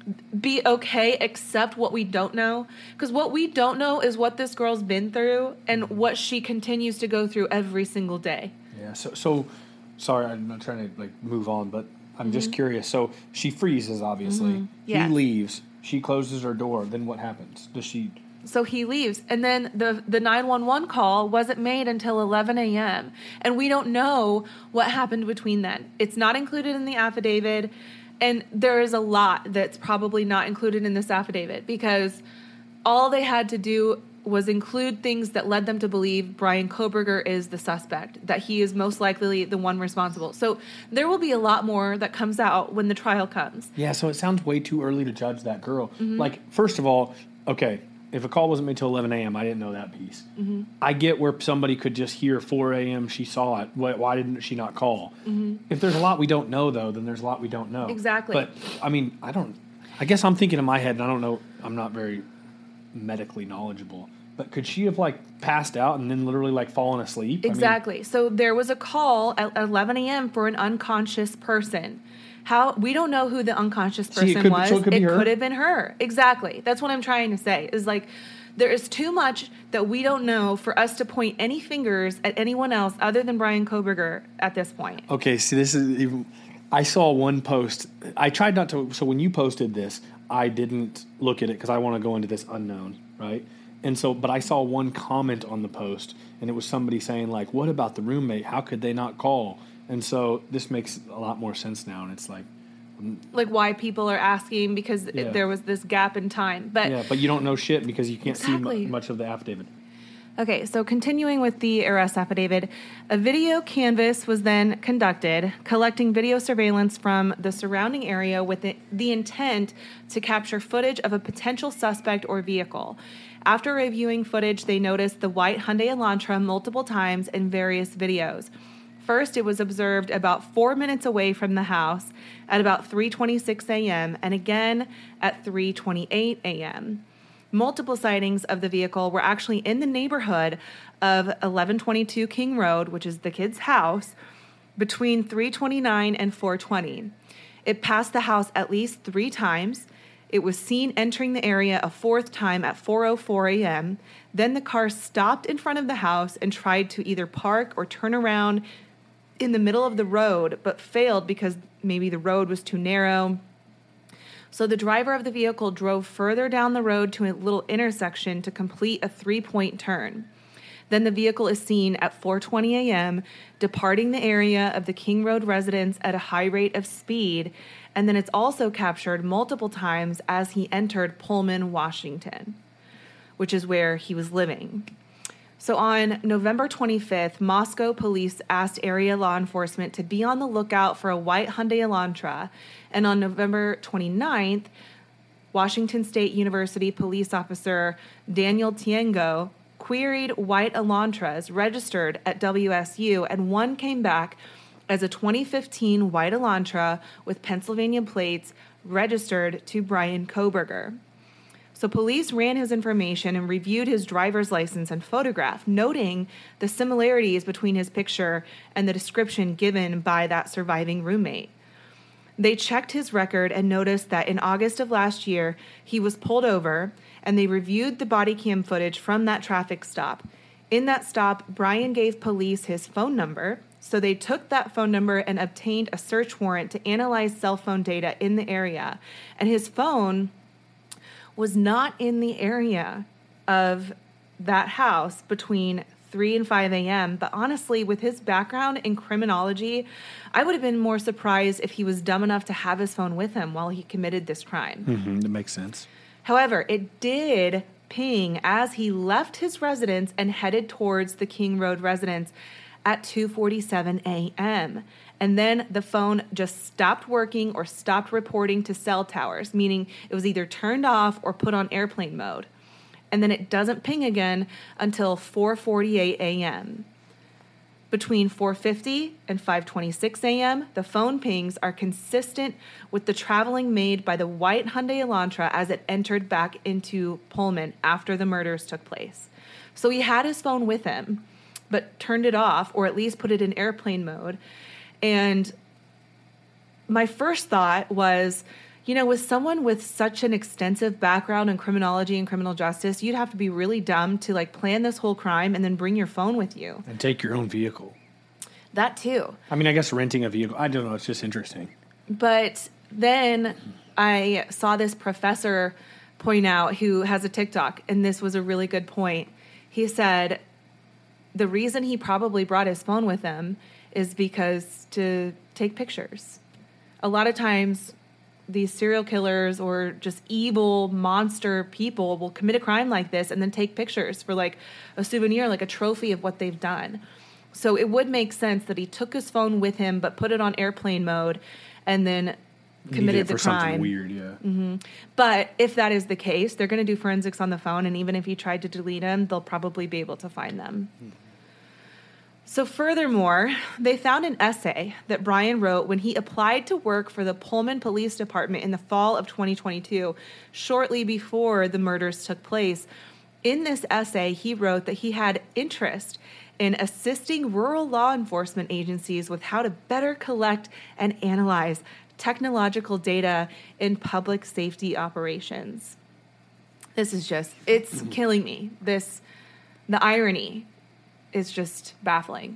be okay, accept what we don't know? Because what we don't know is what this girl's been through and what she continues to go through every single day. Yeah. So, so sorry, I'm not trying to like move on, but I'm Mm-hmm. just curious. So she freezes, obviously. Yeah. He leaves. She closes her door. Then what happens? Does she? So he leaves, and then the the nine one one call wasn't made until eleven a.m. and we don't know what happened between then. It's not included in the affidavit, and there is a lot that's probably not included in this affidavit because all they had to do was include things that led them to believe Brian Koberger is the suspect, that he is most likely the one responsible. So there will be a lot more that comes out when the trial comes. Yeah. So it sounds way too early to judge that girl. Mm-hmm. Like, first of all, okay, if a call wasn't made till eleven a.m., I didn't know that piece. Mm-hmm. I get where somebody could just hear four a.m. she saw it. Why, why didn't she not call? If there's a lot we don't know, though, then there's a lot we don't know. Exactly. But I mean, I don't. I guess I'm thinking in my head, and I don't know. I'm not very medically knowledgeable. But could she have like passed out and then literally like fallen asleep? I mean, Exactly. So there was a call at eleven a.m. for an unconscious person. How we don't know who the unconscious person See, it could- was. so it could be her? could have been her. Exactly. That's what I'm trying to say. Is like there is too much that we don't know for us to point any fingers at anyone else other than Brian Koberger at this point. Okay, see, this is even. I saw one post. I tried not to. So when you posted this, I didn't look at it because I want to go into this unknown, right? And so, but I saw one comment on the post, and it was somebody saying like, "What about the roommate? How could they not call?" And so this makes a lot more sense now, and it's like, Like why people are asking because it- Yeah. there was this gap in time. But yeah, but you don't know shit because you can't see Exactly. mu- much of the affidavit. Okay, so continuing with the arrest affidavit, a video canvass was then conducted, collecting video surveillance from the surrounding area with the, the intent to capture footage of a potential suspect or vehicle. After reviewing footage, they noticed the white Hyundai Elantra multiple times in various videos. First, it was observed about four minutes away from the house at about three twenty-six a.m. and again at three twenty-eight a.m. Multiple sightings of the vehicle were actually in the neighborhood of eleven twenty-two King Road, which is the kid's house, between three twenty-nine and four twenty. It passed the house at least three times. It was seen entering the area a fourth time at four oh four a.m. Then the car stopped in front of the house and tried to either park or turn around in the middle of the road, but failed because maybe the road was too narrow. So the driver of the vehicle drove further down the road to a little intersection to complete a three-point turn. Then the vehicle is seen at four twenty a.m. departing the area of the King Road residence at a high rate of speed, and then it's also captured multiple times as he entered Pullman, Washington, which is where he was living. So on November twenty-fifth, Moscow police asked area law enforcement to be on the lookout for a white Hyundai Elantra, and on November twenty-ninth, Washington State University police officer Daniel Tiengo queried white Elantras registered at W S U, and one came back as a twenty fifteen white Elantra with Pennsylvania plates registered to Brian Kohberger. So police ran his information and reviewed his driver's license and photograph, noting the similarities between his picture and the description given by that surviving roommate. They checked his record and noticed that in August of last year, he was pulled over, and they reviewed the body cam footage from that traffic stop. In that stop, Brian gave police his phone number, so they took that phone number and obtained a search warrant to analyze cell phone data in the area. And his phone was not in the area of that house between three and five a.m. But honestly, with his background in criminology, I would have been more surprised if he was dumb enough to have his phone with him while he committed this crime. Mm-hmm, that makes sense. However, it did ping as he left his residence and headed towards the King Road residence at two forty-seven a.m. And then the phone just stopped working or stopped reporting to cell towers, meaning it was either turned off or put on airplane mode. And then it doesn't ping again until four forty-eight a.m. Between four fifty and five twenty-six a.m., the phone pings are consistent with the traveling made by the white Hyundai Elantra as it entered back into Pullman after the murders took place. So he had his phone with him, but turned it off, or at least put it in airplane mode. And my first thought was, you know, with someone with such an extensive background in criminology and criminal justice, you'd have to be really dumb to like plan this whole crime and then bring your phone with you. And take your own vehicle. That too. I mean, I guess renting a vehicle, I don't know, it's just interesting. But then I saw this professor point out who has a TikTok, and this was a really good point. He said the reason he probably brought his phone with him is because to take pictures. A lot of times these serial killers or just evil monster people will commit a crime like this and then take pictures for like a souvenir, like a trophy of what they've done. So it would make sense that he took his phone with him but put it on airplane mode and then committed the for crime. Something weird, yeah. Mm-hmm. But if that is the case, they're going to do forensics on the phone, and even if he tried to delete them, they'll probably be able to find them. Hmm. So furthermore, they found an essay that Brian wrote when he applied to work for the Pullman Police Department in the fall of twenty twenty-two, shortly before the murders took place. In this essay, he wrote that he had interest in assisting rural law enforcement agencies with how to better collect and analyze technological data in public safety operations. This is just, it's killing me. This, the irony is just baffling.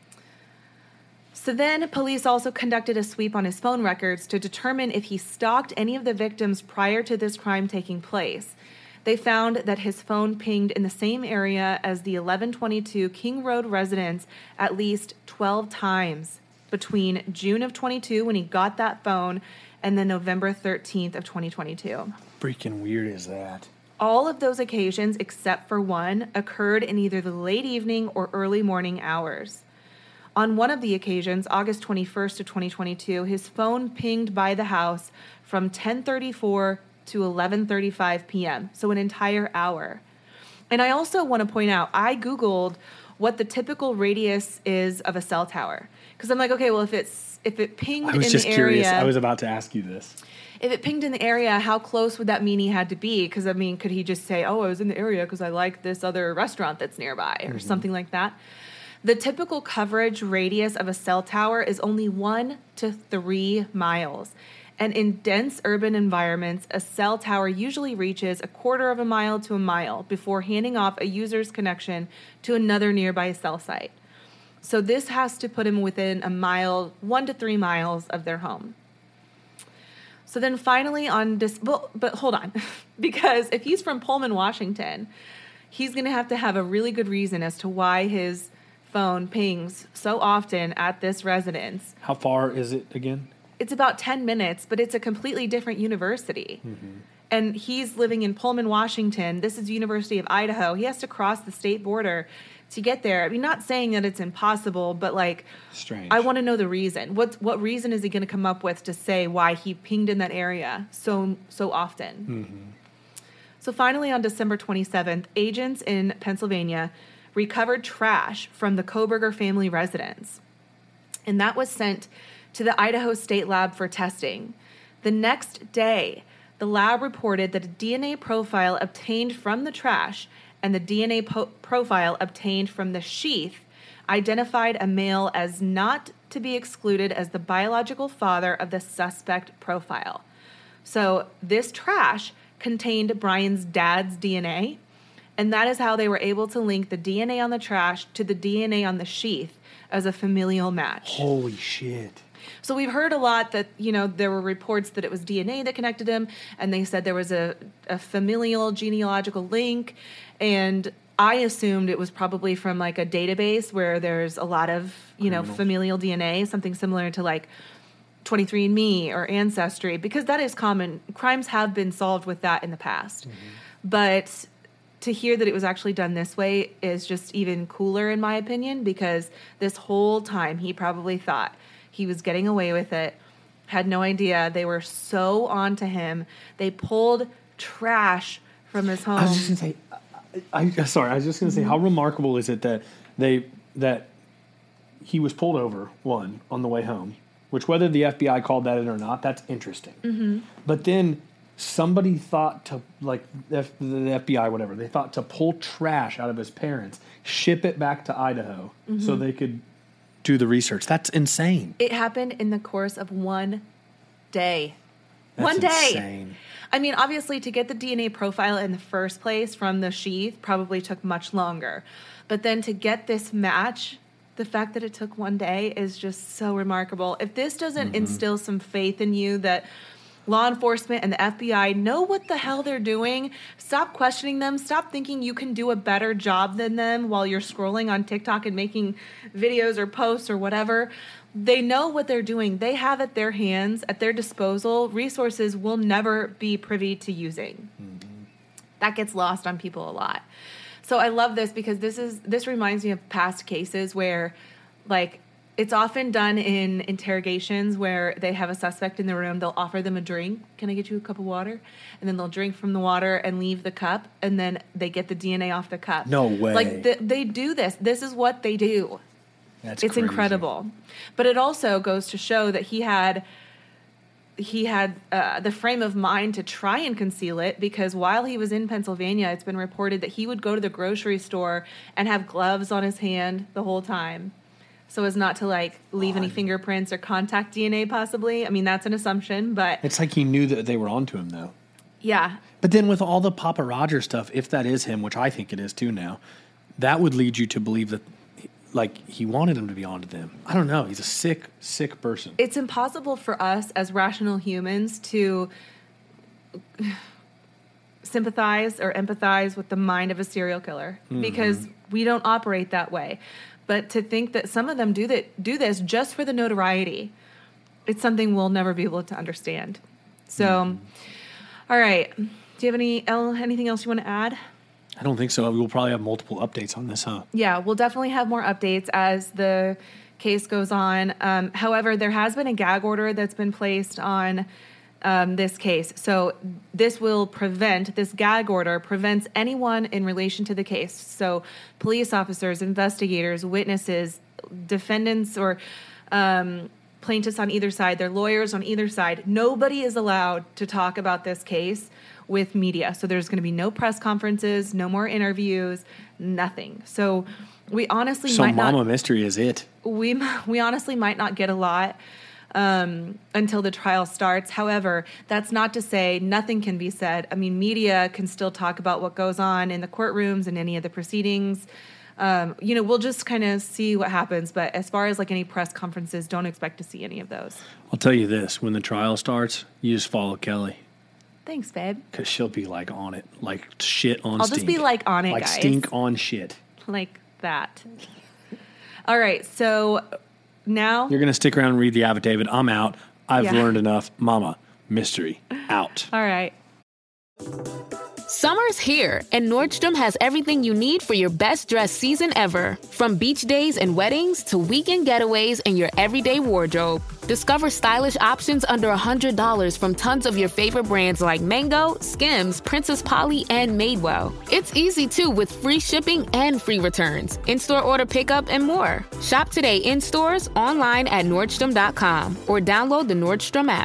So then police also conducted a sweep on his phone records to determine if he stalked any of the victims prior to this crime taking place. They found that his phone pinged in the same area as the eleven twenty-two King Road residence at least twelve times between June of twenty-two when he got that phone and then November thirteenth of twenty twenty-two. Freaking weird is that? All of those occasions, except for one, occurred in either the late evening or early morning hours. On one of the occasions, August twenty-first of twenty twenty-two, his phone pinged by the house from ten thirty-four to eleven thirty-five p.m., so an entire hour. And I also want to point out, I Googled what the typical radius is of a cell tower. Because I'm like, okay, well, if it's if it pinged I was in just the curious. area... I was about to ask you this. If it pinged in the area, how close would that mean he had to be? Because, I mean, could he just say, oh, I was in the area because I like this other restaurant that's nearby or mm-hmm. something like that? The typical coverage radius of a cell tower is only one to three miles. And in dense urban environments, a cell tower usually reaches a quarter of a mile to a mile before handing off a user's connection to another nearby cell site. So this has to put him within a mile, one to three miles of their home. So then finally on this, well, but hold on, because if he's from Pullman, Washington, he's going to have to have a really good reason as to why his phone pings so often at this residence. How far is it again? It's about ten minutes, but it's a completely different university. Mm-hmm. And he's living in Pullman, Washington. This is University of Idaho. He has to cross the state border to get there. I mean, not saying that it's impossible, but like, strange. I want to know the reason. What what reason is he going to come up with to say why he pinged in that area so so often? Mm-hmm. So finally, on December twenty-seventh, agents in Pennsylvania recovered trash from the Koberger family residence, and that was sent to the Idaho State Lab for testing. The next day, the lab reported that a D N A profile obtained from the trash and the D N A po- profile obtained from the sheath identified a male as not to be excluded as the biological father of the suspect profile. So this trash contained Brian's dad's D N A, and that is how they were able to link the D N A on the trash to the D N A on the sheath as a familial match. Holy shit. So we've heard a lot that, you know, there were reports that it was D N A that connected him, and they said there was a, a familial genealogical link, and I assumed it was probably from like a database where there's a lot of, you know, Criminals. familial D N A, something similar to like twenty-three and me or Ancestry, because that is common. Crimes have been solved with that in the past. Mm-hmm. But to hear that it was actually done this way is just even cooler, in my opinion, because this whole time he probably thought he was getting away with it, had no idea. They were so on to him. They pulled trash from his home. I was just going to say, I, I, sorry, I was just going to say, how remarkable is it that they that he was pulled over, one, on the way home, which whether the F B I called that in or not, that's interesting. Mm-hmm. But then somebody thought to, like, the, the F B I, whatever, they thought to pull trash out of his parents, ship it back to Idaho mm-hmm. so they could do the research. That's insane. It happened in the course of one day. That's one day. Insane. I mean, obviously, to get the D N A profile in the first place from the sheath probably took much longer. But then to get this match, the fact that it took one day is just so remarkable. If this doesn't mm-hmm. instill some faith in you that law enforcement and the F B I know what the hell they're doing, stop questioning them. Stop thinking you can do a better job than them while you're scrolling on TikTok and making videos or posts or whatever. They know what they're doing. They have at their hands, at their disposal, resources we'll never be privy to using. Mm-hmm. That gets lost on people a lot. So I love this because this is this reminds me of past cases where, like, it's often done in interrogations where they have a suspect in the room. They'll offer them a drink. Can I get you a cup of water? And then they'll drink from the water and leave the cup, and then they get the D N A off the cup. No way. Like, th- they do this. This is what they do. That's it's crazy. incredible. But it also goes to show that he had he had uh, the frame of mind to try and conceal it, because while he was in Pennsylvania, it's been reported that he would go to the grocery store and have gloves on his hand the whole time, so as not to, like, leave any fingerprints or contact D N A possibly. I mean, that's an assumption, but... It's like he knew that they were onto him, though. Yeah. But then with all the Papa Roger stuff, if that is him, which I think it is too now, that would lead you to believe that, like, he wanted him to be onto them. I don't know. He's a sick, sick person. It's impossible for us as rational humans to sympathize or empathize with the mind of a serial killer, mm-hmm. because we don't operate that way. But to think that some of them do that do this just for the notoriety, it's something we'll never be able to understand. So, mm-hmm. all right. Do you have any El, anything else you want to add? I don't think so. We'll probably have multiple updates on this, huh? Yeah, we'll definitely have more updates as the case goes on. Um, however, there has been a gag order that's been placed on um, this case. So this will prevent, this gag order prevents anyone in relation to the case. So police officers, investigators, witnesses, defendants, or um, plaintiffs on either side, their lawyers on either side, nobody is allowed to talk about this case with media. So there's going to be no press conferences, no more interviews, nothing. So we honestly so might Mama not... Mystery is it. We, we honestly might not get a lot um, until the trial starts. However, that's not to say nothing can be said. I mean, media can still talk about what goes on in the courtrooms and any of the proceedings. Um, you know, we'll just kind of see what happens. But as far as like any press conferences, don't expect to see any of those. I'll tell you this, when the trial starts, you just follow Kelly. Thanks, babe. Because she'll be like on it, like shit on I'll stink. just be like on it, like guys. stink on shit. Like that. All right, so now... You're going to stick around and read the affidavit. I'm out. I've Yeah. learned enough. Mama Mystery, out. All right. Summer's here, and Nordstrom has everything you need for your best dress season ever. From beach days and weddings to weekend getaways and your everyday wardrobe. Discover stylish options under one hundred dollars from tons of your favorite brands like Mango, Skims, Princess Polly, and Madewell. It's easy, too, with free shipping and free returns, in-store order pickup, and more. Shop today in stores, online at Nordstrom dot com, or download the Nordstrom app.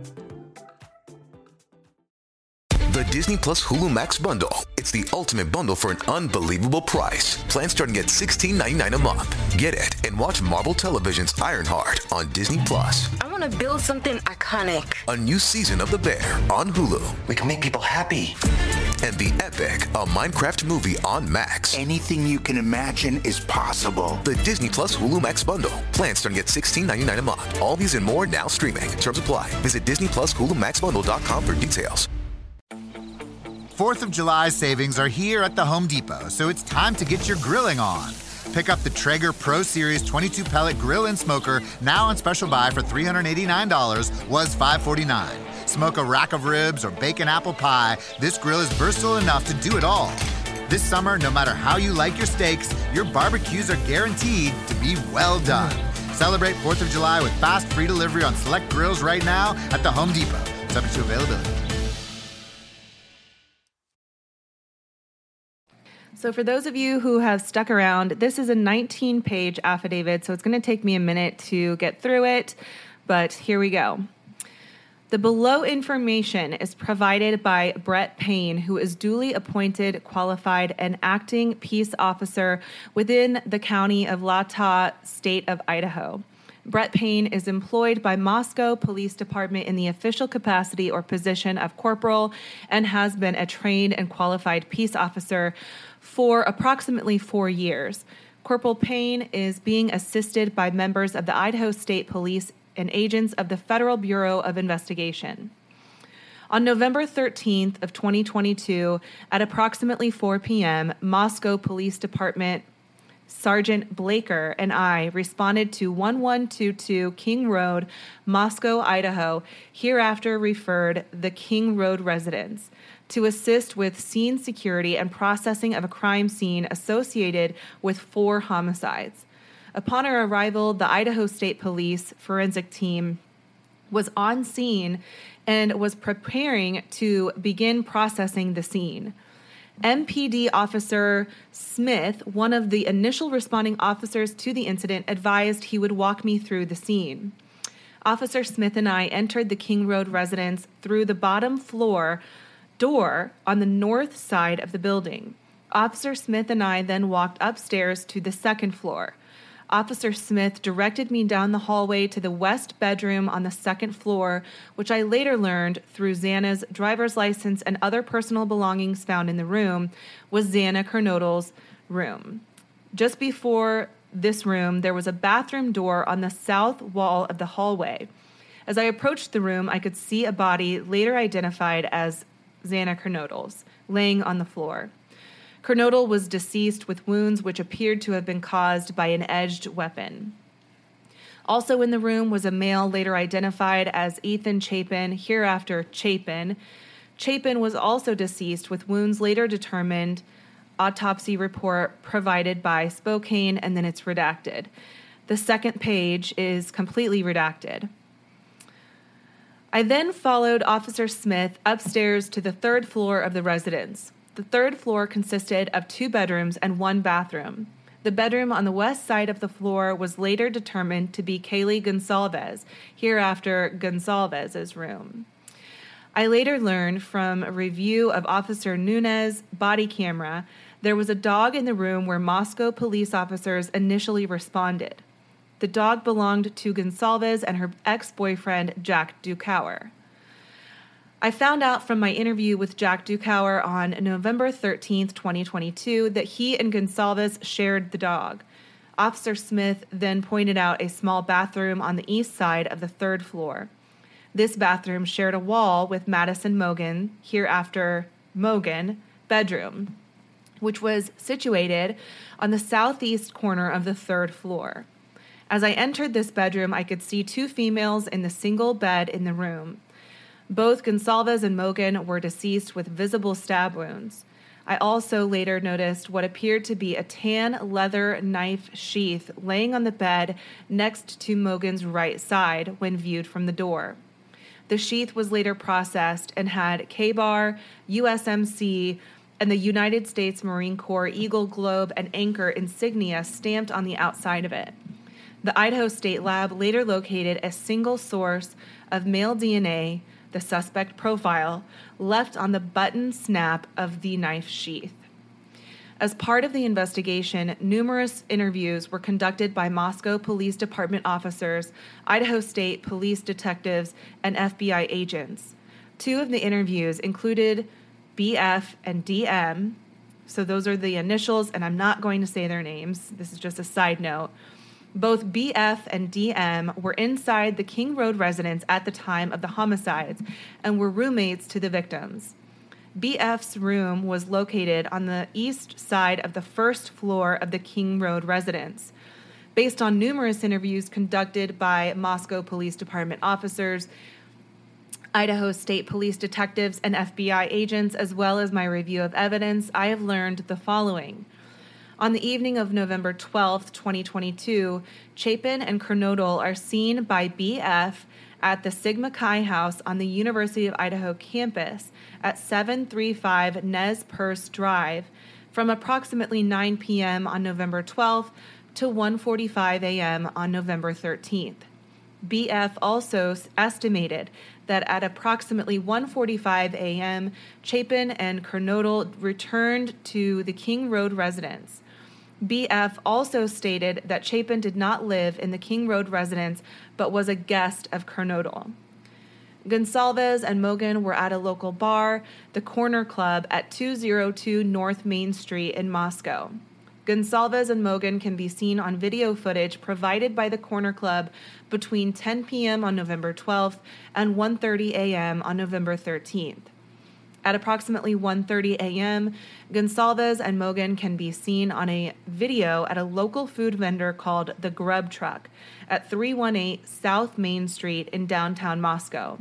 The Disney Plus Hulu Max bundle. It's the ultimate bundle for an unbelievable price. Plans starting at sixteen ninety-nine a month. Get it and watch Marvel Television's Ironheart on Disney Plus. I want to build something iconic. A new season of The Bear on Hulu. We can make people happy. And The Epic, a Minecraft movie on Max. Anything you can imagine is possible. The Disney Plus Hulu Max bundle. Plans starting at sixteen ninety-nine a month. All these and more now streaming. Terms apply. Visit Disney Plus Hulu Max Bundle dot com for details. fourth of July savings are here at the Home Depot, so it's time to get your grilling on. Pick up the Traeger Pro Series twenty-two pellet grill and smoker, now on special buy for three hundred eighty-nine dollars, was five hundred forty-nine dollars. Smoke a rack of ribs or bake an apple pie, this grill is versatile enough to do it all. This summer, no matter how you like your steaks, your barbecues are guaranteed to be well done. Celebrate fourth of July with fast free delivery on select grills right now at the Home Depot, subject to availability. So for those of you who have stuck around, this is a nineteen-page affidavit, so it's going to take me a minute to get through it, but here we go. The below information is provided by Brett Payne, who is duly appointed, qualified, and acting peace officer within the county of Latah, state of Idaho. Brett Payne is employed by Moscow Police Department in the official capacity or position of corporal and has been a trained and qualified peace officer for approximately four years. Corporal Payne is being assisted by members of the Idaho State Police and agents of the Federal Bureau of Investigation. On November thirteenth of twenty twenty-two, at approximately four p.m., Moscow Police Department Sergeant Blaker and I responded to one one two two King Road, Moscow, Idaho, hereafter referred the King Road residents, to assist with scene security and processing of a crime scene associated with four homicides. Upon our arrival, the Idaho State Police forensic team was on scene and was preparing to begin processing the scene. M P D Officer Smith, one of the initial responding officers to the incident, advised he would walk me through the scene. Officer Smith and I entered the King Road residence through the bottom floor door on the north side of the building. Officer Smith and I then walked upstairs to the second floor. Officer Smith directed me down the hallway to the west bedroom on the second floor, which I later learned through Xana's driver's license and other personal belongings found in the room was Xana Kernodle's room. Just before this room, there was a bathroom door on the south wall of the hallway. As I approached the room, I could see a body later identified as Xana Kernodle's laying on the floor. Kernodle was deceased with wounds which appeared to have been caused by an edged weapon. Also in the room was a male later identified as Ethan Chapin, hereafter Chapin, Chapin was also deceased with wounds later determined, autopsy report provided by Spokane, and then it's redacted. The second page is completely redacted. I then followed Officer Smith upstairs to the third floor of the residence. The third floor consisted of two bedrooms and one bathroom. The bedroom on the west side of the floor was later determined to be Kaylee Goncalves, hereafter Goncalves' room. I later learned from a review of Officer Nunez' body camera there was a dog in the room where Moscow police officers initially responded. The dog belonged to Goncalves and her ex-boyfriend, Jack Dukauer. I found out from my interview with Jack Dukauer on November thirteenth, twenty twenty-two, that he and Goncalves shared the dog. Officer Smith then pointed out a small bathroom on the east side of the third floor. This bathroom shared a wall with Madison Mogen, hereafter Mogen, bedroom, which was situated on the southeast corner of the third floor. As I entered this bedroom, I could see two females in the single bed in the room. Both Goncalves and Mogen were deceased with visible stab wounds. I also later noticed what appeared to be a tan leather knife sheath laying on the bed next to Mogen's right side when viewed from the door. The sheath was later processed and had K-Bar, U S M C, and the United States Marine Corps Eagle Globe and Anchor insignia stamped on the outside of it. The Idaho State Lab later located a single source of male D N A, the suspect profile, left on the button snap of the knife sheath. As part of the investigation, numerous interviews were conducted by Moscow Police Department officers, Idaho State Police detectives, and F B I agents. Two of the interviews included B F and D M, so those are the initials, and I'm not going to say their names. This is just a side note. Both B F and D M were inside the King Road residence at the time of the homicides and were roommates to the victims. B F's room was located on the east side of the first floor of the King Road residence. Based on numerous interviews conducted by Moscow Police Department officers, Idaho State Police detectives, and F B I agents, as well as my review of evidence, I have learned the following. On the evening of November twelfth, twenty twenty-two, Chapin and Kernodle are seen by B F at the Sigma Chi House on the University of Idaho campus at seven thirty-five Nez Perce Drive from approximately nine p.m. on November twelfth to one forty-five a.m. on November thirteenth. B F also estimated that at approximately one forty-five a.m., Chapin and Kernodle returned to the King Road residence. B F also stated that Chapin did not live in the King Road residence but was a guest of Kernodle. Goncalves and Mogen were at a local bar, the Corner Club, at two oh two North Main Street in Moscow. Goncalves and Mogen can be seen on video footage provided by the Corner Club between ten p.m. on November twelfth and one thirty a.m. on November thirteenth. At approximately one thirty a.m., Goncalves and Mogen can be seen on a video at a local food vendor called The Grub Truck at three eighteen South Main Street in downtown Moscow.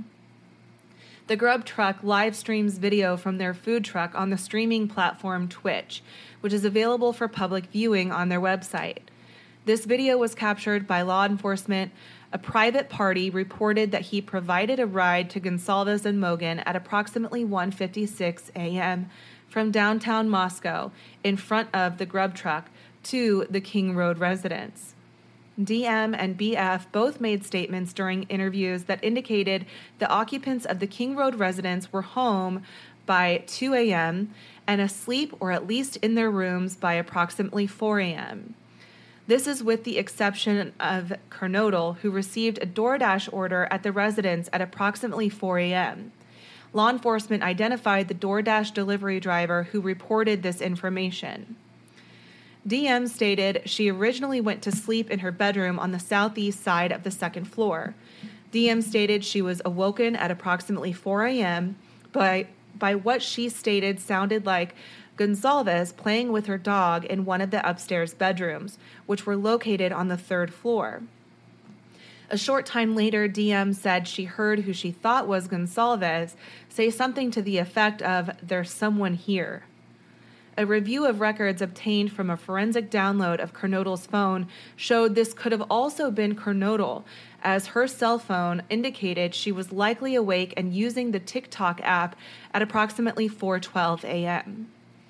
The Grub Truck live streams video from their food truck on the streaming platform Twitch, which is available for public viewing on their website. This video was captured by law enforcement. A private party reported that he provided a ride to Goncalves and Mogen at approximately one fifty-six a.m. from downtown Moscow in front of the Grub Truck to the King Road residence. D M and B F both made statements during interviews that indicated the occupants of the King Road residence were home by two a.m. and asleep or at least in their rooms by approximately four a.m. This is with the exception of Kernodle, who received a DoorDash order at the residence at approximately four a.m. Law enforcement identified the DoorDash delivery driver who reported this information. D M stated she originally went to sleep in her bedroom on the southeast side of the second floor. D M stated she was awoken at approximately four a.m. by, by what she stated sounded like Goncalves playing with her dog in one of the upstairs bedrooms, which were located on the third floor. A short time later, D M said she heard who she thought was Gonsalves say something to the effect of, "There's someone here." A review of records obtained from a forensic download of Kernodle's phone showed this could have also been Kernodle, as her cell phone indicated she was likely awake and using the TikTok app at approximately four twelve a.m.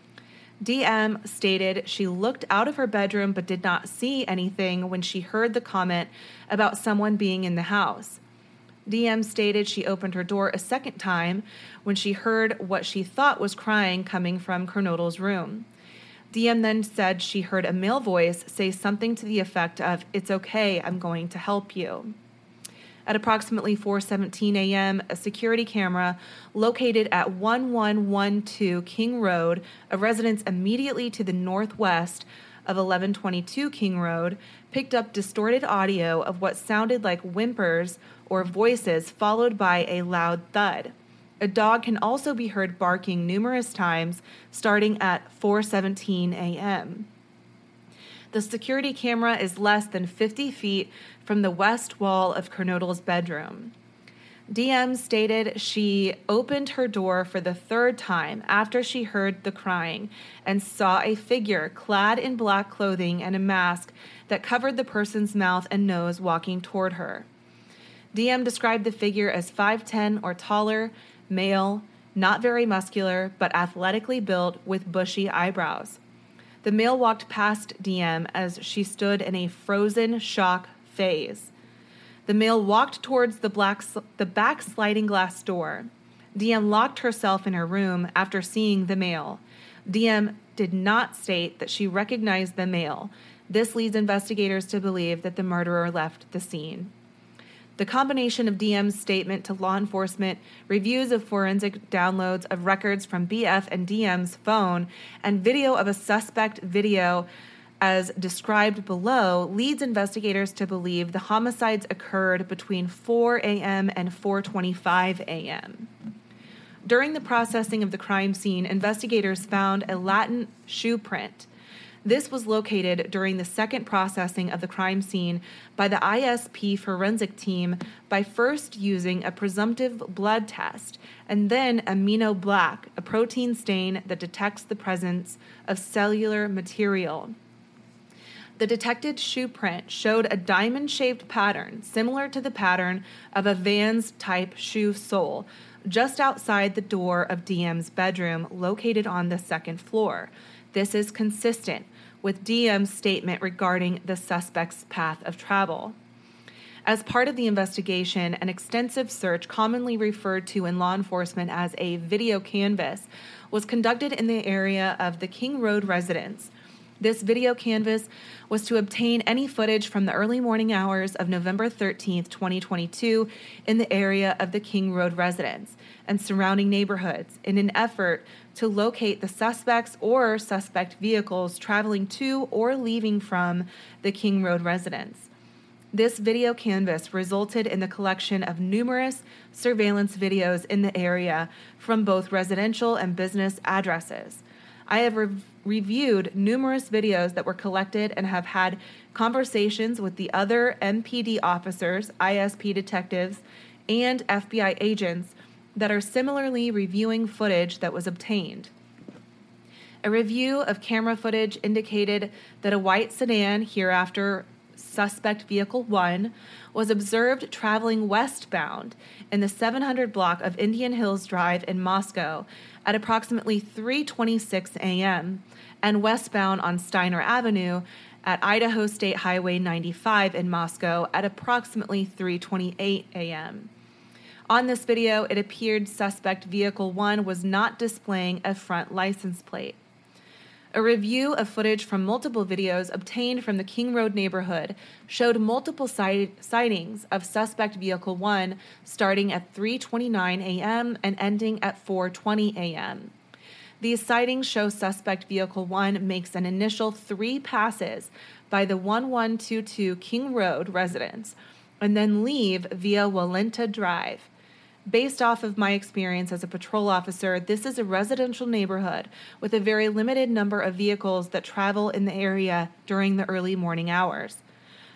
D M stated she looked out of her bedroom but did not see anything when she heard the comment about someone being in the house. D M stated she opened her door a second time when she heard what she thought was crying coming from Kernodle's room. D M then said she heard a male voice say something to the effect of, "It's okay, I'm going to help you." At approximately four seventeen a.m., a security camera located at one one one two King Road, a residence immediately to the northwest of eleven twenty-two King Road, picked up distorted audio of what sounded like whimpers or voices followed by a loud thud. A dog can also be heard barking numerous times starting at four seventeen a.m. The security camera is less than fifty feet from the west wall of Kernodle's bedroom. D M stated she opened her door for the third time after she heard the crying and saw a figure clad in black clothing and a mask that covered the person's mouth and nose walking toward her. D M described the figure as five ten or taller, male, not very muscular, but athletically built with bushy eyebrows. The male walked past D M as she stood in a frozen shock phase. The male walked towards the, black, the back sliding glass door. D M locked herself in her room after seeing the male. D M did not state that she recognized the male. This leads investigators to believe that the murderer left the scene. The combination of D M's statement to law enforcement, reviews of forensic downloads of records from B F and D M's phone, and video of a suspect video as described below leads investigators to believe the homicides occurred between four a.m. and four twenty-five a.m. During the processing of the crime scene, investigators found a latent shoe print. This was located during the second processing of the crime scene by the I S P forensic team by first using a presumptive blood test and then AminoBlack, a protein stain that detects the presence of cellular material. The detected shoe print showed a diamond-shaped pattern similar to the pattern of a Vans-type shoe sole just outside the door of D M's bedroom located on the second floor. This is consistent with D M's statement regarding the suspect's path of travel. As part of the investigation, an extensive search, commonly referred to in law enforcement as a video canvass, was conducted in the area of the King Road residence. This video canvass was to obtain any footage from the early morning hours of November thirteenth, twenty twenty-two in the area of the King Road residence and surrounding neighborhoods in an effort to locate the suspects or suspect vehicles traveling to or leaving from the King Road residence. This video canvass resulted in the collection of numerous surveillance videos in the area from both residential and business addresses. I have re- reviewed numerous videos that were collected and have had conversations with the other M P D officers, I S P detectives, and F B I agents that are similarly reviewing footage that was obtained. A review of camera footage indicated that a white sedan, hereafter suspect vehicle one, was observed traveling westbound in the seven hundred block of Indian Hills Drive in Moscow at approximately three twenty-six a.m. and westbound on Steiner Avenue at Idaho State Highway ninety-five in Moscow at approximately three twenty-eight a.m. On this video, it appeared suspect vehicle one was not displaying a front license plate. A review of footage from multiple videos obtained from the King Road neighborhood showed multiple sight- sightings of suspect vehicle one starting at three twenty-nine a.m. and ending at four twenty a.m. These sightings show suspect vehicle one makes an initial three passes by the one one two two King Road residence and then leave via Walenta Drive. Based off of my experience as a patrol officer, this is a residential neighborhood with a very limited number of vehicles that travel in the area during the early morning hours.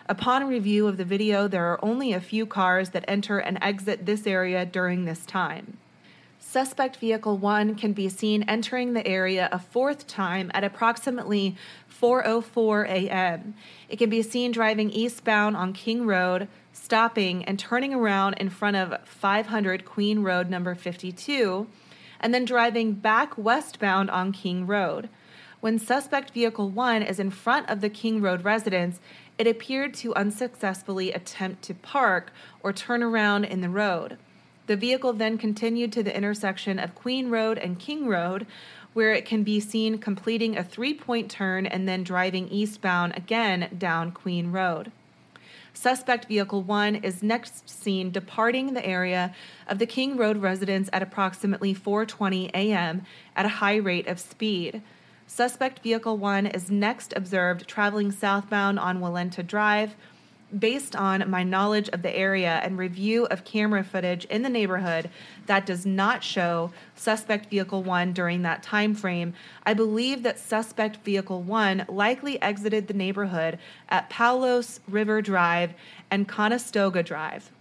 Upon review of the video, there are only a few cars that enter and exit this area during this time. Suspect Vehicle one can be seen entering the area a fourth time at approximately four oh four a.m. It can be seen driving eastbound on King Road, stopping and turning around in front of five hundred Queen Road number fifty-two, and then driving back westbound on King Road. When Suspect Vehicle one is in front of the King Road residence, it appeared to unsuccessfully attempt to park or turn around in the road. The vehicle then continued to the intersection of Queen Road and King Road, where it can be seen completing a three-point turn and then driving eastbound again down Queen Road. Suspect Vehicle one is next seen departing the area of the King Road residence at approximately four twenty a.m. at a high rate of speed. Suspect Vehicle one is next observed traveling southbound on Walenta Drive. Based on my knowledge of the area and review of camera footage in the neighborhood that does not show Suspect Vehicle one during that time frame, I believe that Suspect Vehicle one likely exited the neighborhood at Palos River Drive and Conestoga Drive.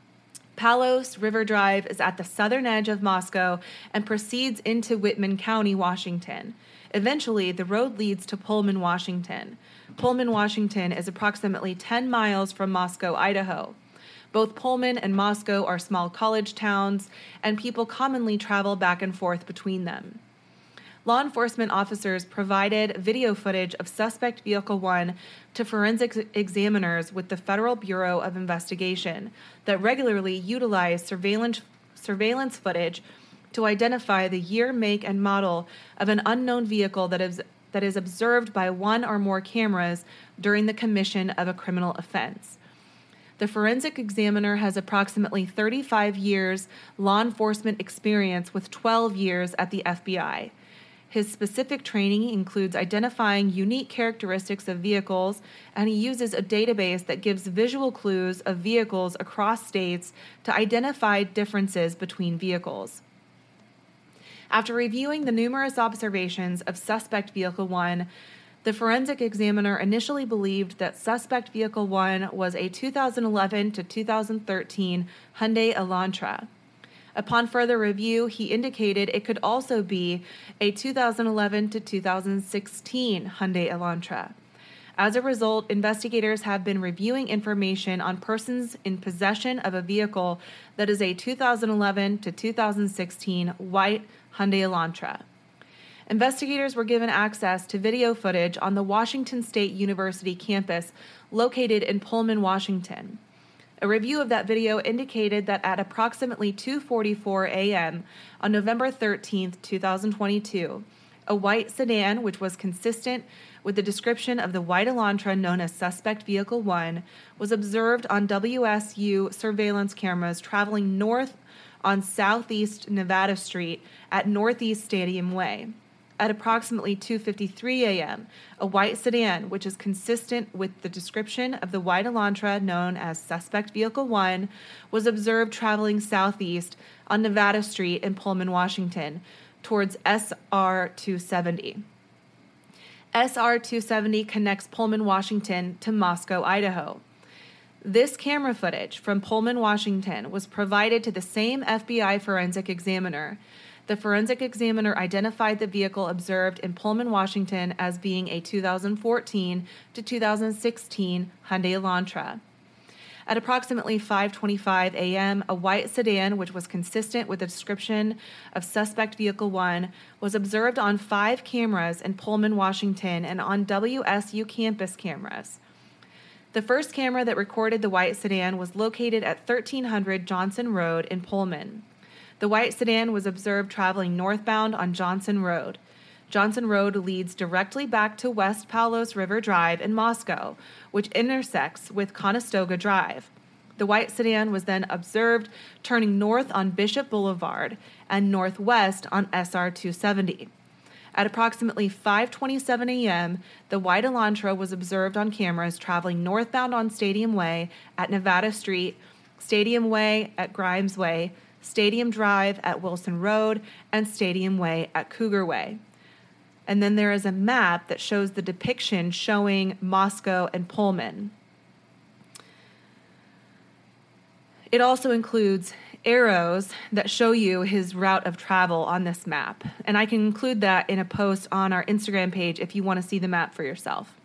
Palos River Drive is at the southern edge of Moscow and proceeds into Whitman County, Washington. Eventually, the road leads to Pullman, Washington. Pullman, Washington is approximately ten miles from Moscow, Idaho. Both Pullman and Moscow are small college towns, and people commonly travel back and forth between them. Law enforcement officers provided video footage of Suspect Vehicle one to forensic examiners with the Federal Bureau of Investigation that regularly utilize surveillance, surveillance footage to identify the year, make, and model of an unknown vehicle that is that is observed by one or more cameras during the commission of a criminal offense. The forensic examiner has approximately thirty-five years law enforcement experience with twelve years at the F B I. His specific training includes identifying unique characteristics of vehicles, and he uses a database that gives visual clues of vehicles across states to identify differences between vehicles. After reviewing the numerous observations of Suspect Vehicle one, the forensic examiner initially believed that Suspect Vehicle one was a two thousand eleven to two thousand thirteen Hyundai Elantra. Upon further review, he indicated it could also be a two thousand eleven to two thousand sixteen Hyundai Elantra. As a result, investigators have been reviewing information on persons in possession of a vehicle that is a two thousand eleven to two thousand sixteen white Hyundai Elantra. Investigators were given access to video footage on the Washington State University campus located in Pullman, Washington. A review of that video indicated that at approximately two forty-four a.m. on November thirteenth, twenty twenty-two, a white sedan, which was consistent with the description of the white Elantra known as Suspect Vehicle one, was observed on W S U surveillance cameras traveling north on Southeast Nevada Street at Northeast Stadium Way. At approximately two fifty-three a.m., a white sedan, which is consistent with the description of the white Elantra known as Suspect Vehicle one, was observed traveling southeast on Nevada Street in Pullman, Washington, towards S R two seventy. S R two seventy connects Pullman, Washington to Moscow, Idaho. This camera footage from Pullman, Washington was provided to the same F B I forensic examiner. The forensic examiner identified the vehicle observed in Pullman, Washington as being a two thousand fourteen to two thousand sixteen Hyundai Elantra. At approximately five twenty-five a.m., a white sedan, which was consistent with the description of Suspect Vehicle one, was observed on five cameras in Pullman, Washington, and on W S U campus cameras. The first camera that recorded the white sedan was located at thirteen hundred Johnson Road in Pullman. The white sedan was observed traveling northbound on Johnson Road. Johnson Road leads directly back to West Palos River Drive in Moscow, which intersects with Conestoga Drive. The white sedan was then observed turning north on Bishop Boulevard and northwest on S R two seventy. At approximately five twenty-seven a.m., the white Elantra was observed on cameras traveling northbound on Stadium Way at Nevada Street, Stadium Way at Grimes Way, Stadium Drive at Wilson Road, and Stadium Way at Cougar Way. And then there is a map that shows the depiction showing Moscow and Pullman. It also includes arrows that show you his route of travel on this map. And I can include that in a post on our Instagram page if you want to see the map for yourself.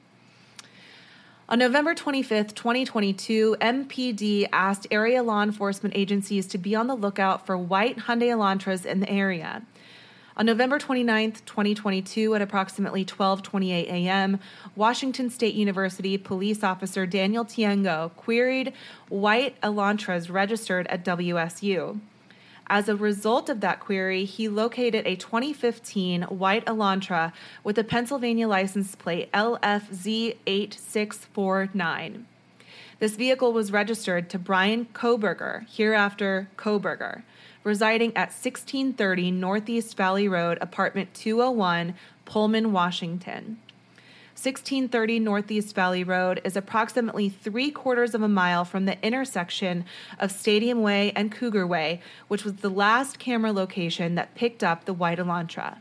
On November twenty-fifth, twenty twenty-two, M P D asked area law enforcement agencies to be on the lookout for white Hyundai Elantras in the area. On November twenty-ninth, twenty twenty-two, at approximately twelve twenty-eight a.m., Washington State University police officer Daniel Tiengo queried white Elantras registered at W S U. As a result of that query, he located a twenty fifteen white Elantra with a Pennsylvania license plate L F Z eight six four nine. This vehicle was registered to Brian Koberger, hereafter Koberger, residing at sixteen thirty Northeast Valley Road, apartment two oh one, Pullman, Washington. sixteen thirty Northeast Valley Road is approximately three quarters of a mile from the intersection of Stadium Way and Cougar Way, which was the last camera location that picked up the white Elantra.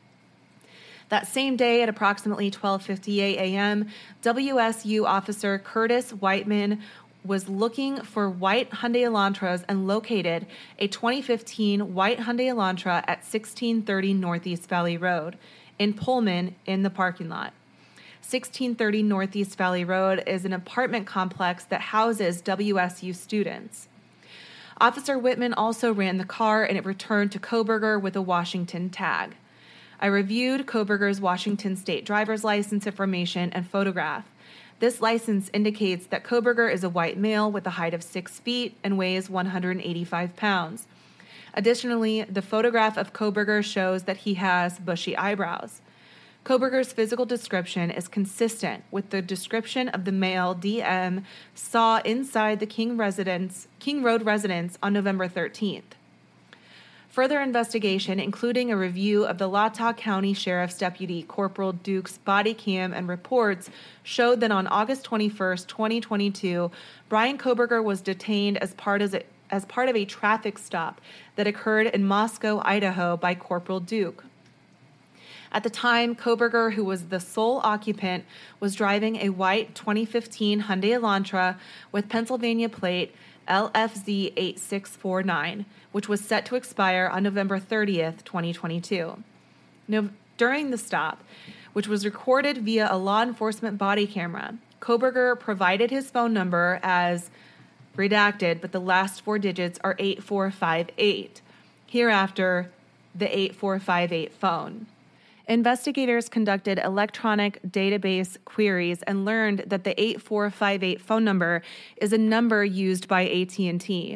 That same day at approximately twelve fifty-eight a.m., W S U officer Curtis Whiteman was looking for white Hyundai Elantras and located a twenty fifteen white Hyundai Elantra at sixteen thirty Northeast Valley Road in Pullman in the parking lot. sixteen thirty Northeast Valley Road is an apartment complex that houses W S U students. Officer Whitman also ran the car and it returned to Koberger with a Washington tag. I reviewed Koberger's Washington State driver's license information and photograph. This license indicates that Koberger is a white male with a height of six feet and weighs one hundred eighty-five pounds. Additionally, the photograph of Koberger shows that he has bushy eyebrows. Koberger's physical description is consistent with the description of the male D M saw inside the King residence, King Road residence on November thirteenth. Further investigation, including a review of the Latah County Sheriff's Deputy Corporal Duke's body cam and reports, showed that on August twenty-first, twenty twenty-two, Brian Koberger was detained as part of a, as part of a traffic stop that occurred in Moscow, Idaho by Corporal Duke. At the time, Koberger, who was the sole occupant, was driving a white twenty fifteen Hyundai Elantra with Pennsylvania plate L F Z eight six four nine, which was set to expire on November thirtieth, twenty twenty-two. No, during the stop, which was recorded via a law enforcement body camera, Koberger provided his phone number as redacted, but the last four digits are eight four five eight. Hereafter, the eight four five eight phone. Investigators conducted electronic database queries and learned that the eight four five eight phone number is a number used by A T and T.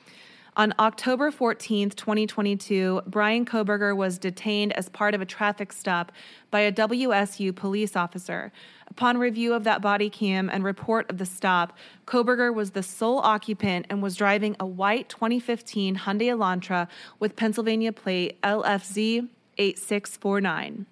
On October fourteenth, twenty twenty-two, Brian Koberger was detained as part of a traffic stop by a W S U police officer. Upon review of that body cam and report of the stop, Koberger was the sole occupant and was driving a white twenty fifteen Hyundai Elantra with Pennsylvania plate L F Z eight six four nine.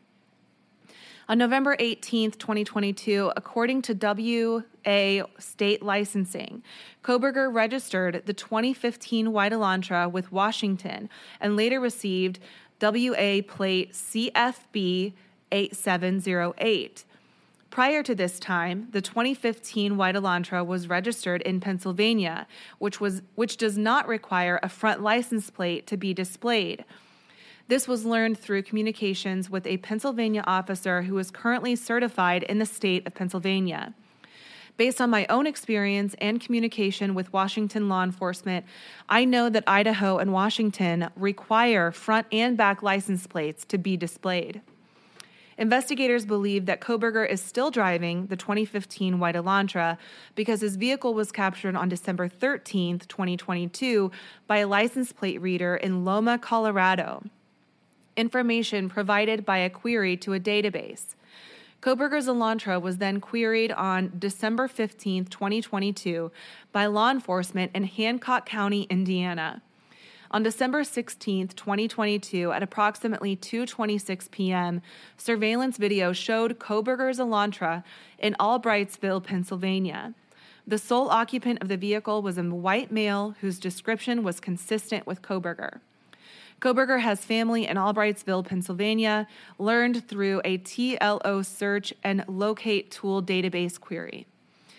On November eighteenth, twenty twenty-two, according to W A state licensing, Koberger registered the twenty fifteen white Elantra with Washington and later received W A plate C F B eight seven zero eight. Prior to this time, the twenty fifteen white Elantra was registered in Pennsylvania, which was which does not require a front license plate to be displayed. This was learned through communications with a Pennsylvania officer who is currently certified in the state of Pennsylvania. Based on my own experience and communication with Washington law enforcement, I know that Idaho and Washington require front and back license plates to be displayed. Investigators believe that Koberger is still driving the twenty fifteen white Elantra because his vehicle was captured on December thirteenth, twenty twenty-two by a license plate reader in Loma, Colorado. Information provided by a query to a database. Koberger's Elantra was then queried on December fifteenth, twenty twenty-two by law enforcement in Hancock County, Indiana. On December sixteenth, twenty twenty-two, at approximately two twenty-six p.m., surveillance video showed Koberger's Elantra in Albrightsville, Pennsylvania. The sole occupant of the vehicle was a white male whose description was consistent with Koberger. Koberger has family in Albrightsville, Pennsylvania, learned through a T L O search and locate tool database query.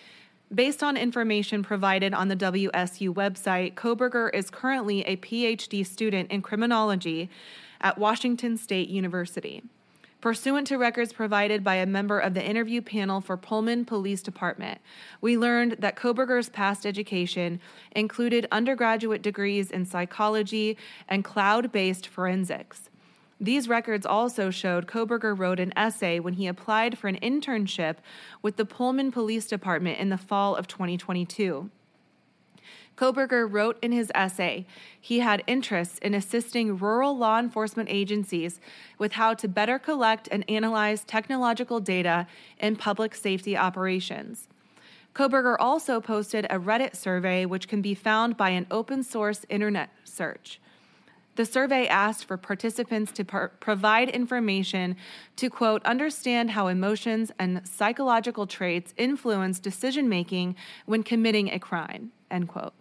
Based on information provided on the W S U website, Kohberger is currently a P H D student in criminology at Washington State University. Pursuant to records provided by a member of the interview panel for Pullman Police Department, we learned that Kohberger's past education included undergraduate degrees in psychology and cloud-based forensics. These records also showed Kohberger wrote an essay when he applied for an internship with the Pullman Police Department in the fall of twenty twenty-two. Kohberger wrote in his essay he had interests in assisting rural law enforcement agencies with how to better collect and analyze technological data in public safety operations. Kohberger also posted a Reddit survey which can be found by an open-source internet search. The survey asked for participants to par- provide information to, quote, understand how emotions and psychological traits influence decision-making when committing a crime, end quote.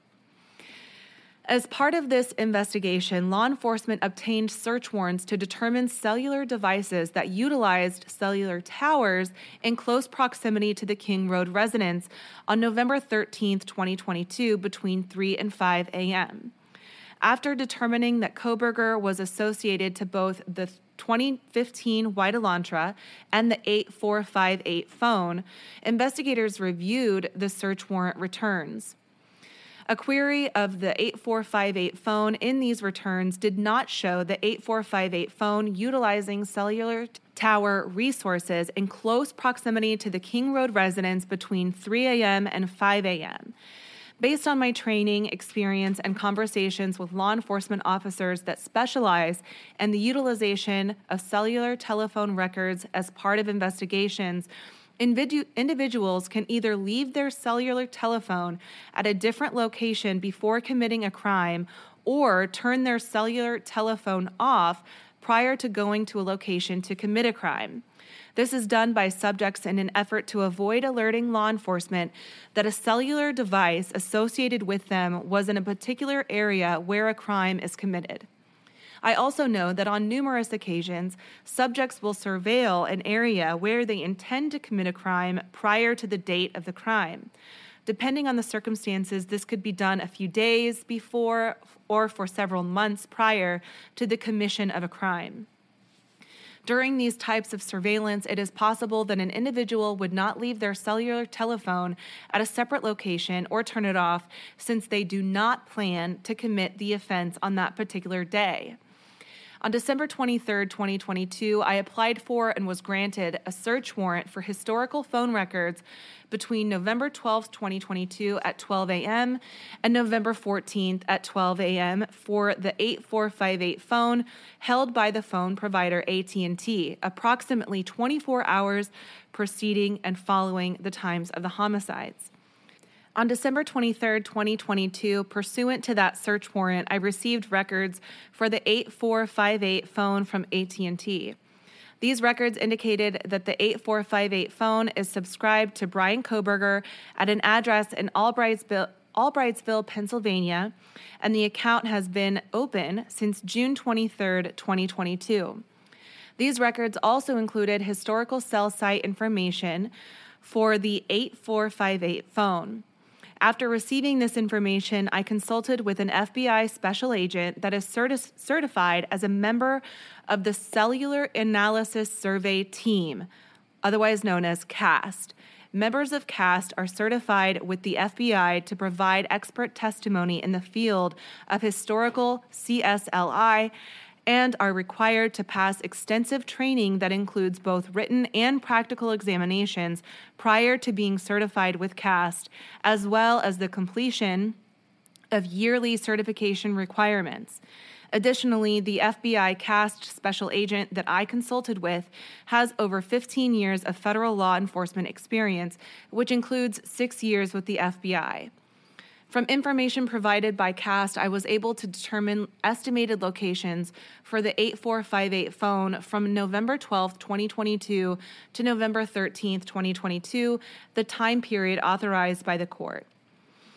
As part of this investigation, law enforcement obtained search warrants to determine cellular devices that utilized cellular towers in close proximity to the King Road residence on November thirteenth, twenty twenty-two, between three and five a.m. After determining that Kohberger was associated to both the twenty fifteen white Elantra and the eight four five eight phone, investigators reviewed the search warrant returns. A query of the eight four five eight phone in these returns did not show the eight four five eight phone utilizing cellular tower resources in close proximity to the King Road residence between three a.m. and five a.m. Based on my training, experience, and conversations with law enforcement officers that specialize in the utilization of cellular telephone records as part of investigations, Individu- individuals can either leave their cellular telephone at a different location before committing a crime or turn their cellular telephone off prior to going to a location to commit a crime. This is done by subjects in an effort to avoid alerting law enforcement that a cellular device associated with them was in a particular area where a crime is committed. I also know that on numerous occasions, subjects will surveil an area where they intend to commit a crime prior to the date of the crime. Depending on the circumstances, this could be done a few days before or for several months prior to the commission of a crime. During these types of surveillance, it is possible that an individual would not leave their cellular telephone at a separate location or turn it off since they do not plan to commit the offense on that particular day. On December twenty-third, twenty twenty-two, I applied for and was granted a search warrant for historical phone records between November twelfth, twenty twenty-two at twelve a.m. and November fourteenth at twelve a.m. for the eight four five eight phone held by the phone provider A T and T, approximately twenty-four hours preceding and following the times of the homicides. On December twenty-third, twenty twenty-two, pursuant to that search warrant, I received records for the eight four five eight phone from A T and T. These records indicated that the eight four five eight phone is subscribed to Brian Kohberger at an address in Albrightsville, Albrightsville, Pennsylvania, and the account has been open since June twenty-third, twenty twenty-two. These records also included historical cell site information for the eight four five eight phone. After receiving this information, I consulted with an F B I special agent that is certi- certified as a member of the Cellular Analysis Survey Team, otherwise known as CAST. Members of CAST are certified with the F B I to provide expert testimony in the field of historical C S L I and are required to pass extensive training that includes both written and practical examinations prior to being certified with CAST, as well as the completion of yearly certification requirements. Additionally, the F B I CAST special agent that I consulted with has over fifteen years of federal law enforcement experience, which includes six years with the F B I. From information provided by CAST, I was able to determine estimated locations for the eight four five eight phone from November twelfth, twenty twenty-two to November thirteenth, twenty twenty-two, the time period authorized by the court.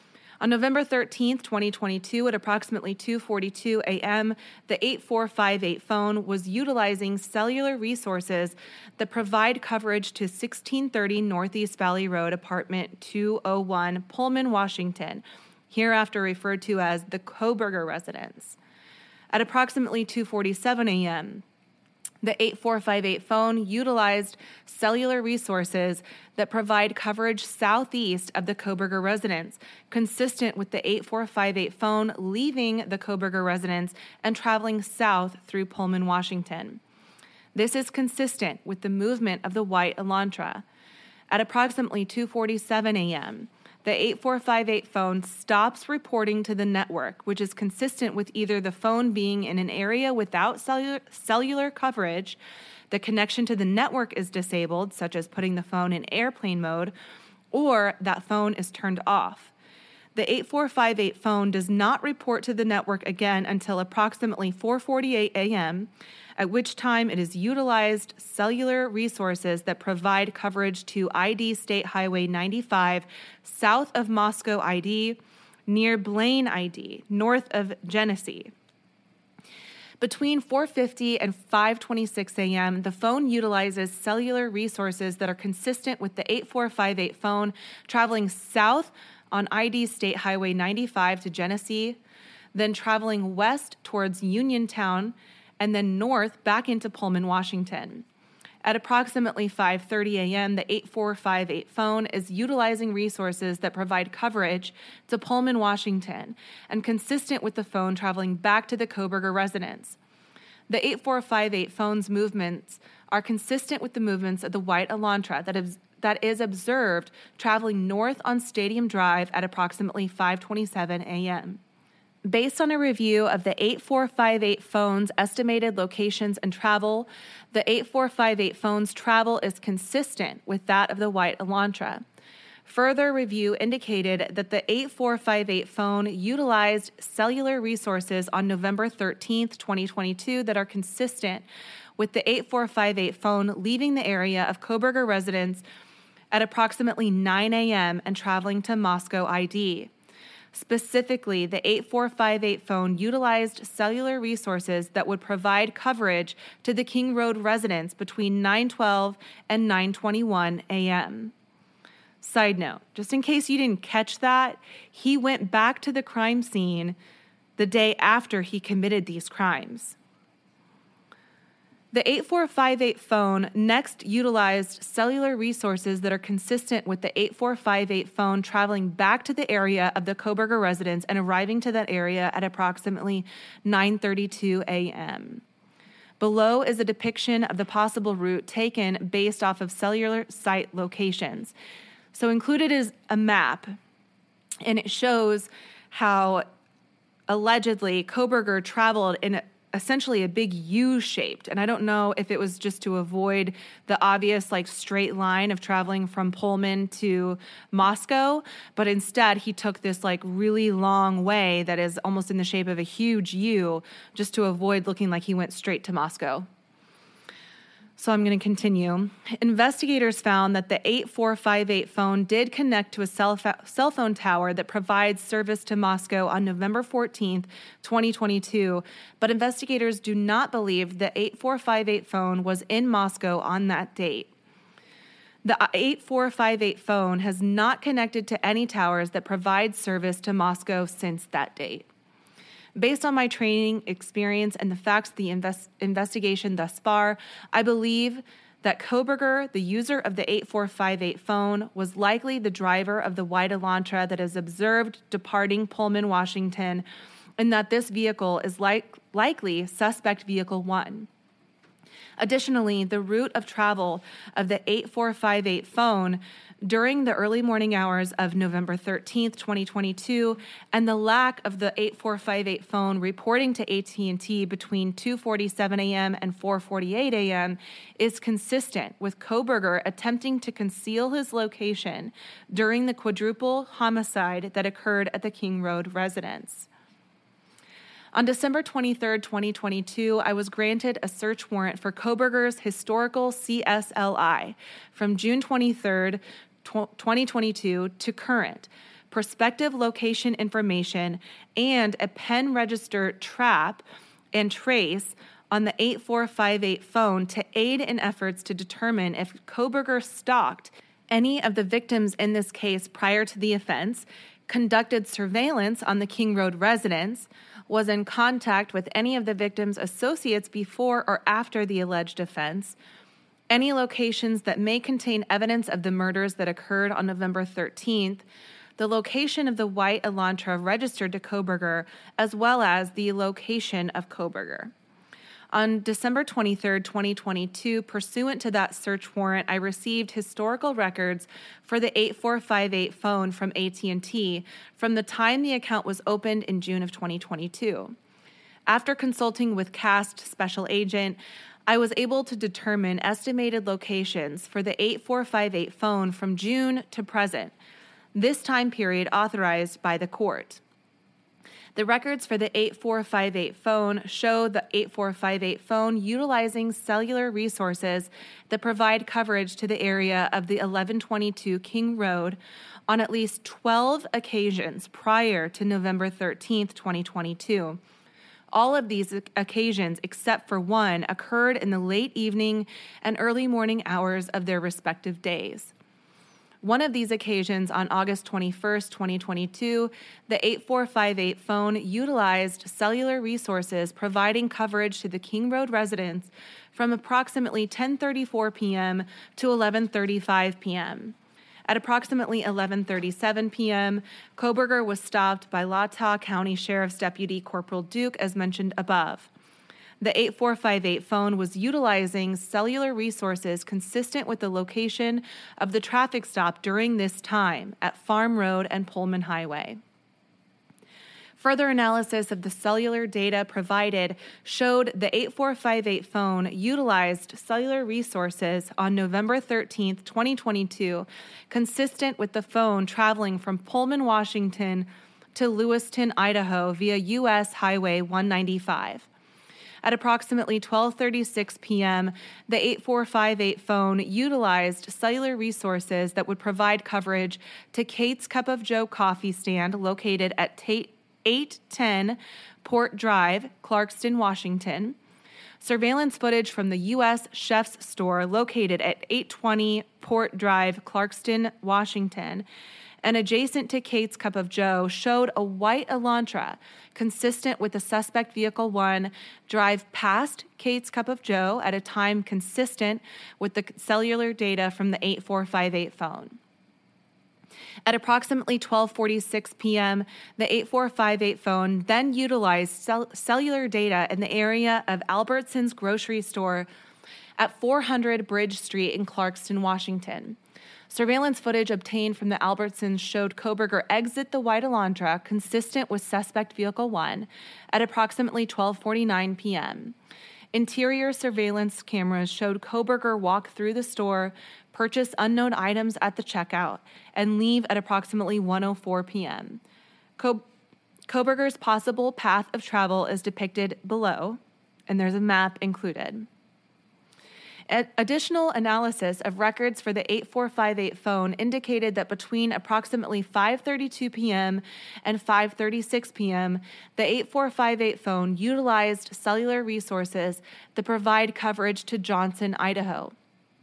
On November thirteenth, twenty twenty-two, at approximately two forty-two a.m., the eight four five eight phone was utilizing cellular resources that provide coverage to sixteen thirty Northeast Valley Road, apartment two oh one, Pullman, Washington, hereafter referred to as the Kohberger residence. At approximately two forty-seven a.m., the eight four five eight phone utilized cellular resources that provide coverage southeast of the Kohberger residence, consistent with the eight four five eight phone leaving the Kohberger residence and traveling south through Pullman, Washington. This is consistent with the movement of the white Elantra. At approximately two forty-seven a.m., the eight four five eight phone stops reporting to the network, which is consistent with either the phone being in an area without cellular, cellular coverage, the connection to the network is disabled, such as putting the phone in airplane mode, or that phone is turned off. The eight four five eight phone does not report to the network again until approximately four forty-eight a.m., at which time it has utilized cellular resources that provide coverage to I D State Highway ninety-five, south of Moscow I D, near Blaine I D, north of Genesee. Between four fifty and five twenty-six a.m., the phone utilizes cellular resources that are consistent with the eight four five eight phone traveling south on I D State Highway ninety-five to Genesee, then traveling west towards Uniontown, and then north back into Pullman, Washington. At approximately five thirty a.m., the eight four five eight phone is utilizing resources that provide coverage to Pullman, Washington, and consistent with the phone traveling back to the Kohberger residence. The eight four five eight phone's movements are consistent with the movements of the white Elantra that is, that is observed traveling north on Stadium Drive at approximately five twenty-seven a.m. Based on a review of the eight four five eight phone's estimated locations and travel, the eight four five eight phone's travel is consistent with that of the white Elantra. Further review indicated that the eight four five eight phone utilized cellular resources on November thirteenth, twenty twenty-two that are consistent with the eight four five eight phone leaving the area of Kohberger residence at approximately nine a.m. and traveling to Moscow I D. Specifically, the eight four five eight phone utilized cellular resources that would provide coverage to the King Road residents between nine twelve and nine twenty-one a.m. Side note, just in case you didn't catch that, he went back to the crime scene the day after he committed these crimes. The eight four five eight phone next utilized cellular resources that are consistent with the eight four five eight phone traveling back to the area of the Kohberger residence and arriving to that area at approximately nine thirty-two a.m. Below is a depiction of the possible route taken based off of cellular site locations. So included is a map, and it shows how allegedly Kohberger traveled in a essentially a big U-shaped. And I don't know if it was just to avoid the obvious like straight line of traveling from Pullman to Moscow, but instead he took this like really long way that is almost in the shape of a huge U just to avoid looking like he went straight to Moscow. So I'm going to continue. Investigators found that the eight four five eight phone did connect to a cell, fa- cell phone tower that provides service to Moscow on November fourteenth, twenty twenty-two, but investigators do not believe the eight four five eight phone was in Moscow on that date. The eight four five eight phone has not connected to any towers that provide service to Moscow since that date. Based on my training, experience, and the facts of the invest- investigation thus far, I believe that Kohberger, the user of the eight four five eight phone, was likely the driver of the white Elantra that is observed departing Pullman, Washington, and that this vehicle is like- likely suspect vehicle one. Additionally, the route of travel of the eight four five eight phone during the early morning hours of November thirteenth, twenty twenty-two, and the lack of the eight four five eight phone reporting to A T and T between two forty-seven a.m. and four forty-eight a.m. is consistent with Kohberger attempting to conceal his location during the quadruple homicide that occurred at the King Road residence. On December twenty-third, twenty twenty-two, I was granted a search warrant for Kohberger's historical C S L I from June twenty-third, twenty twenty-two to current, prospective location information, and a pen register trap and trace on the eight four five eight phone to aid in efforts to determine if Kohberger stalked any of the victims in this case prior to the offense, conducted surveillance on the King Road residence, was in contact with any of the victims' associates before or after the alleged offense, any locations that may contain evidence of the murders that occurred on November thirteenth, the location of the white Elantra registered to Kohberger, as well as the location of Kohberger. On December twenty-third, twenty twenty-two, pursuant to that search warrant, I received historical records for the eight four five eight phone from A T and T from the time the account was opened in June of twenty twenty-two. After consulting with CAST Special Agent, I was able to determine estimated locations for the eight four five eight phone from June to present, this time period authorized by the court. The records for the eight four five eight phone show the eight four five eight phone utilizing cellular resources that provide coverage to the area of the eleven twenty-two King Road on at least twelve occasions prior to November thirteenth, twenty twenty-two. All of these occasions, except for one, occurred in the late evening and early morning hours of their respective days. One of these occasions, on August twenty-first, twenty twenty-two, the eight four five eight phone utilized cellular resources providing coverage to the King Road residents from approximately ten thirty-four p.m. to eleven thirty-five p.m. At approximately eleven thirty-seven p.m., Kohberger was stopped by Latah County Sheriff's Deputy Corporal Duke, as mentioned above. The eight four five eight phone was utilizing cellular resources consistent with the location of the traffic stop during this time at Farm Road and Pullman Highway. Further analysis of the cellular data provided showed the eight four five eight phone utilized cellular resources on November thirteenth, twenty twenty-two, consistent with the phone traveling from Pullman, Washington to Lewiston, Idaho via U S Highway one ninety-five. At approximately twelve thirty-six p.m., the eight four five eight phone utilized cellular resources that would provide coverage to Kate's Cup of Joe coffee stand located at eight ten Port Drive, Clarkston, Washington. Surveillance footage from the U S Chef's store located at eight twenty Port Drive, Clarkston, Washington, and adjacent to Kate's Cup of Joe showed a white Elantra consistent with the suspect vehicle one drive past Kate's Cup of Joe at a time consistent with the cellular data from the eight four five eight phone. At approximately twelve forty-six p.m., the eight four five eight phone then utilized cell- cellular data in the area of Albertsons grocery store at four hundred Bridge Street in Clarkston, Washington. Surveillance footage obtained from the Albertsons showed Kohberger exit the white Elantra consistent with suspect vehicle one at approximately twelve forty-nine p.m. Interior surveillance cameras showed Kohberger walk through the store, purchase unknown items at the checkout, and leave at approximately one oh four p.m. Co- Kohberger's possible path of travel is depicted below, and there's a map included. Additional analysis of records for the eight four five eight phone indicated that between approximately five thirty-two p.m. and five thirty-six p.m., the eight four five eight phone utilized cellular resources that provide coverage to Johnson, Idaho.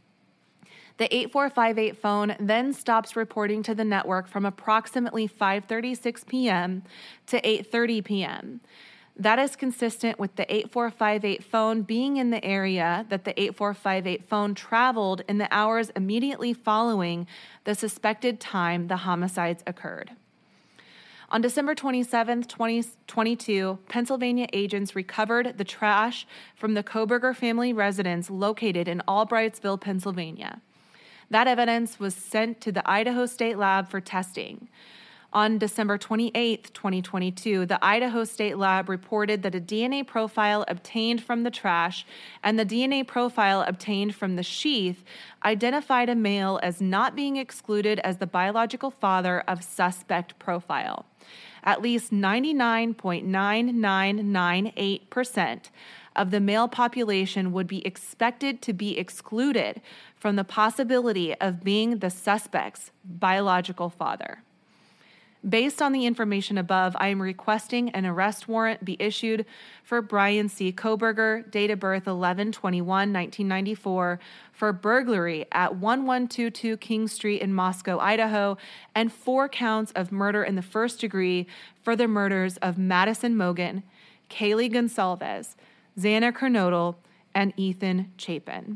The eight four five eight phone then stops reporting to the network from approximately five thirty-six p.m. to eight thirty p.m. That is consistent with the eight four five eight phone being in the area that the eight four five eight phone traveled in the hours immediately following the suspected time the homicides occurred. On December twenty-seventh, twenty twenty-two, Pennsylvania agents recovered the trash from the Kohberger family residence located in Albrightsville, Pennsylvania. That evidence was sent to the Idaho State Lab for testing. On December twenty-eighth, twenty twenty-two, the Idaho State Lab reported that a D N A profile obtained from the trash and the D N A profile obtained from the sheath identified a male as not being excluded as the biological father of suspect profile. At least ninety-nine point nine nine nine eight percent of the male population would be expected to be excluded from the possibility of being the suspect's biological father. Based on the information above, I am requesting an arrest warrant be issued for Brian C. Kohberger, date of birth eleven twenty-one nineteen ninety-four, for burglary at eleven twenty-two King Street in Moscow, Idaho, and four counts of murder in the first degree for the murders of Madison Mogen, Kaylee Gonsalves, Xana Kernodle, and Ethan Chapin.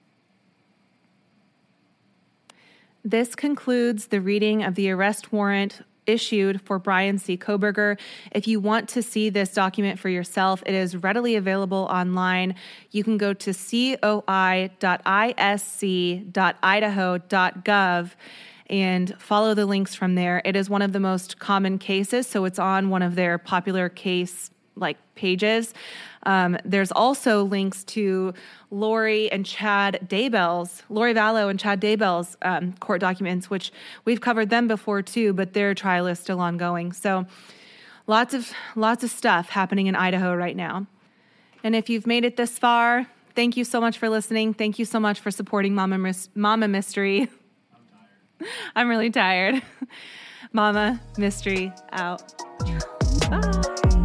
This concludes the reading of the arrest warrant issued for Brian C. Kohberger. If you want to see this document for yourself, it is readily available online. You can go to coi dot I S C dot idaho dot gov and follow the links from there. It is one of the most common cases, so it's on one of their popular case like pages. Um, there's also links to Lori and Chad Daybell's, Lori Vallow and Chad Daybell's um, court documents, which we've covered them before too, but their trial is still ongoing. So lots of lots of stuff happening in Idaho right now. And if you've made it this far, thank you so much for listening. Thank you so much for supporting Mama, Mis- Mama Mystery. I'm tired. I'm really tired. Mama Mystery out. Bye.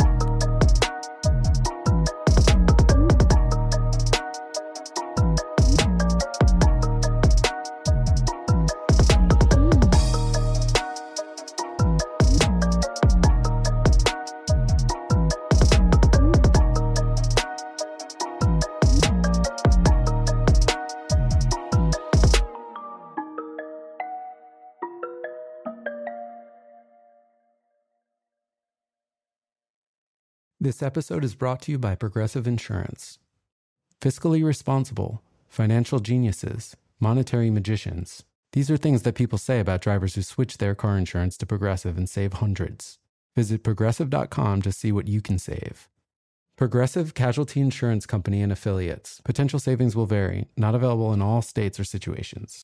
This episode is brought to you by Progressive Insurance. Fiscally responsible, financial geniuses, monetary magicians. These are things that people say about drivers who switch their car insurance to Progressive and save hundreds. Visit progressive dot com to see what you can save. Progressive Casualty Insurance Company and Affiliates. Potential savings will vary, not available in all states or situations.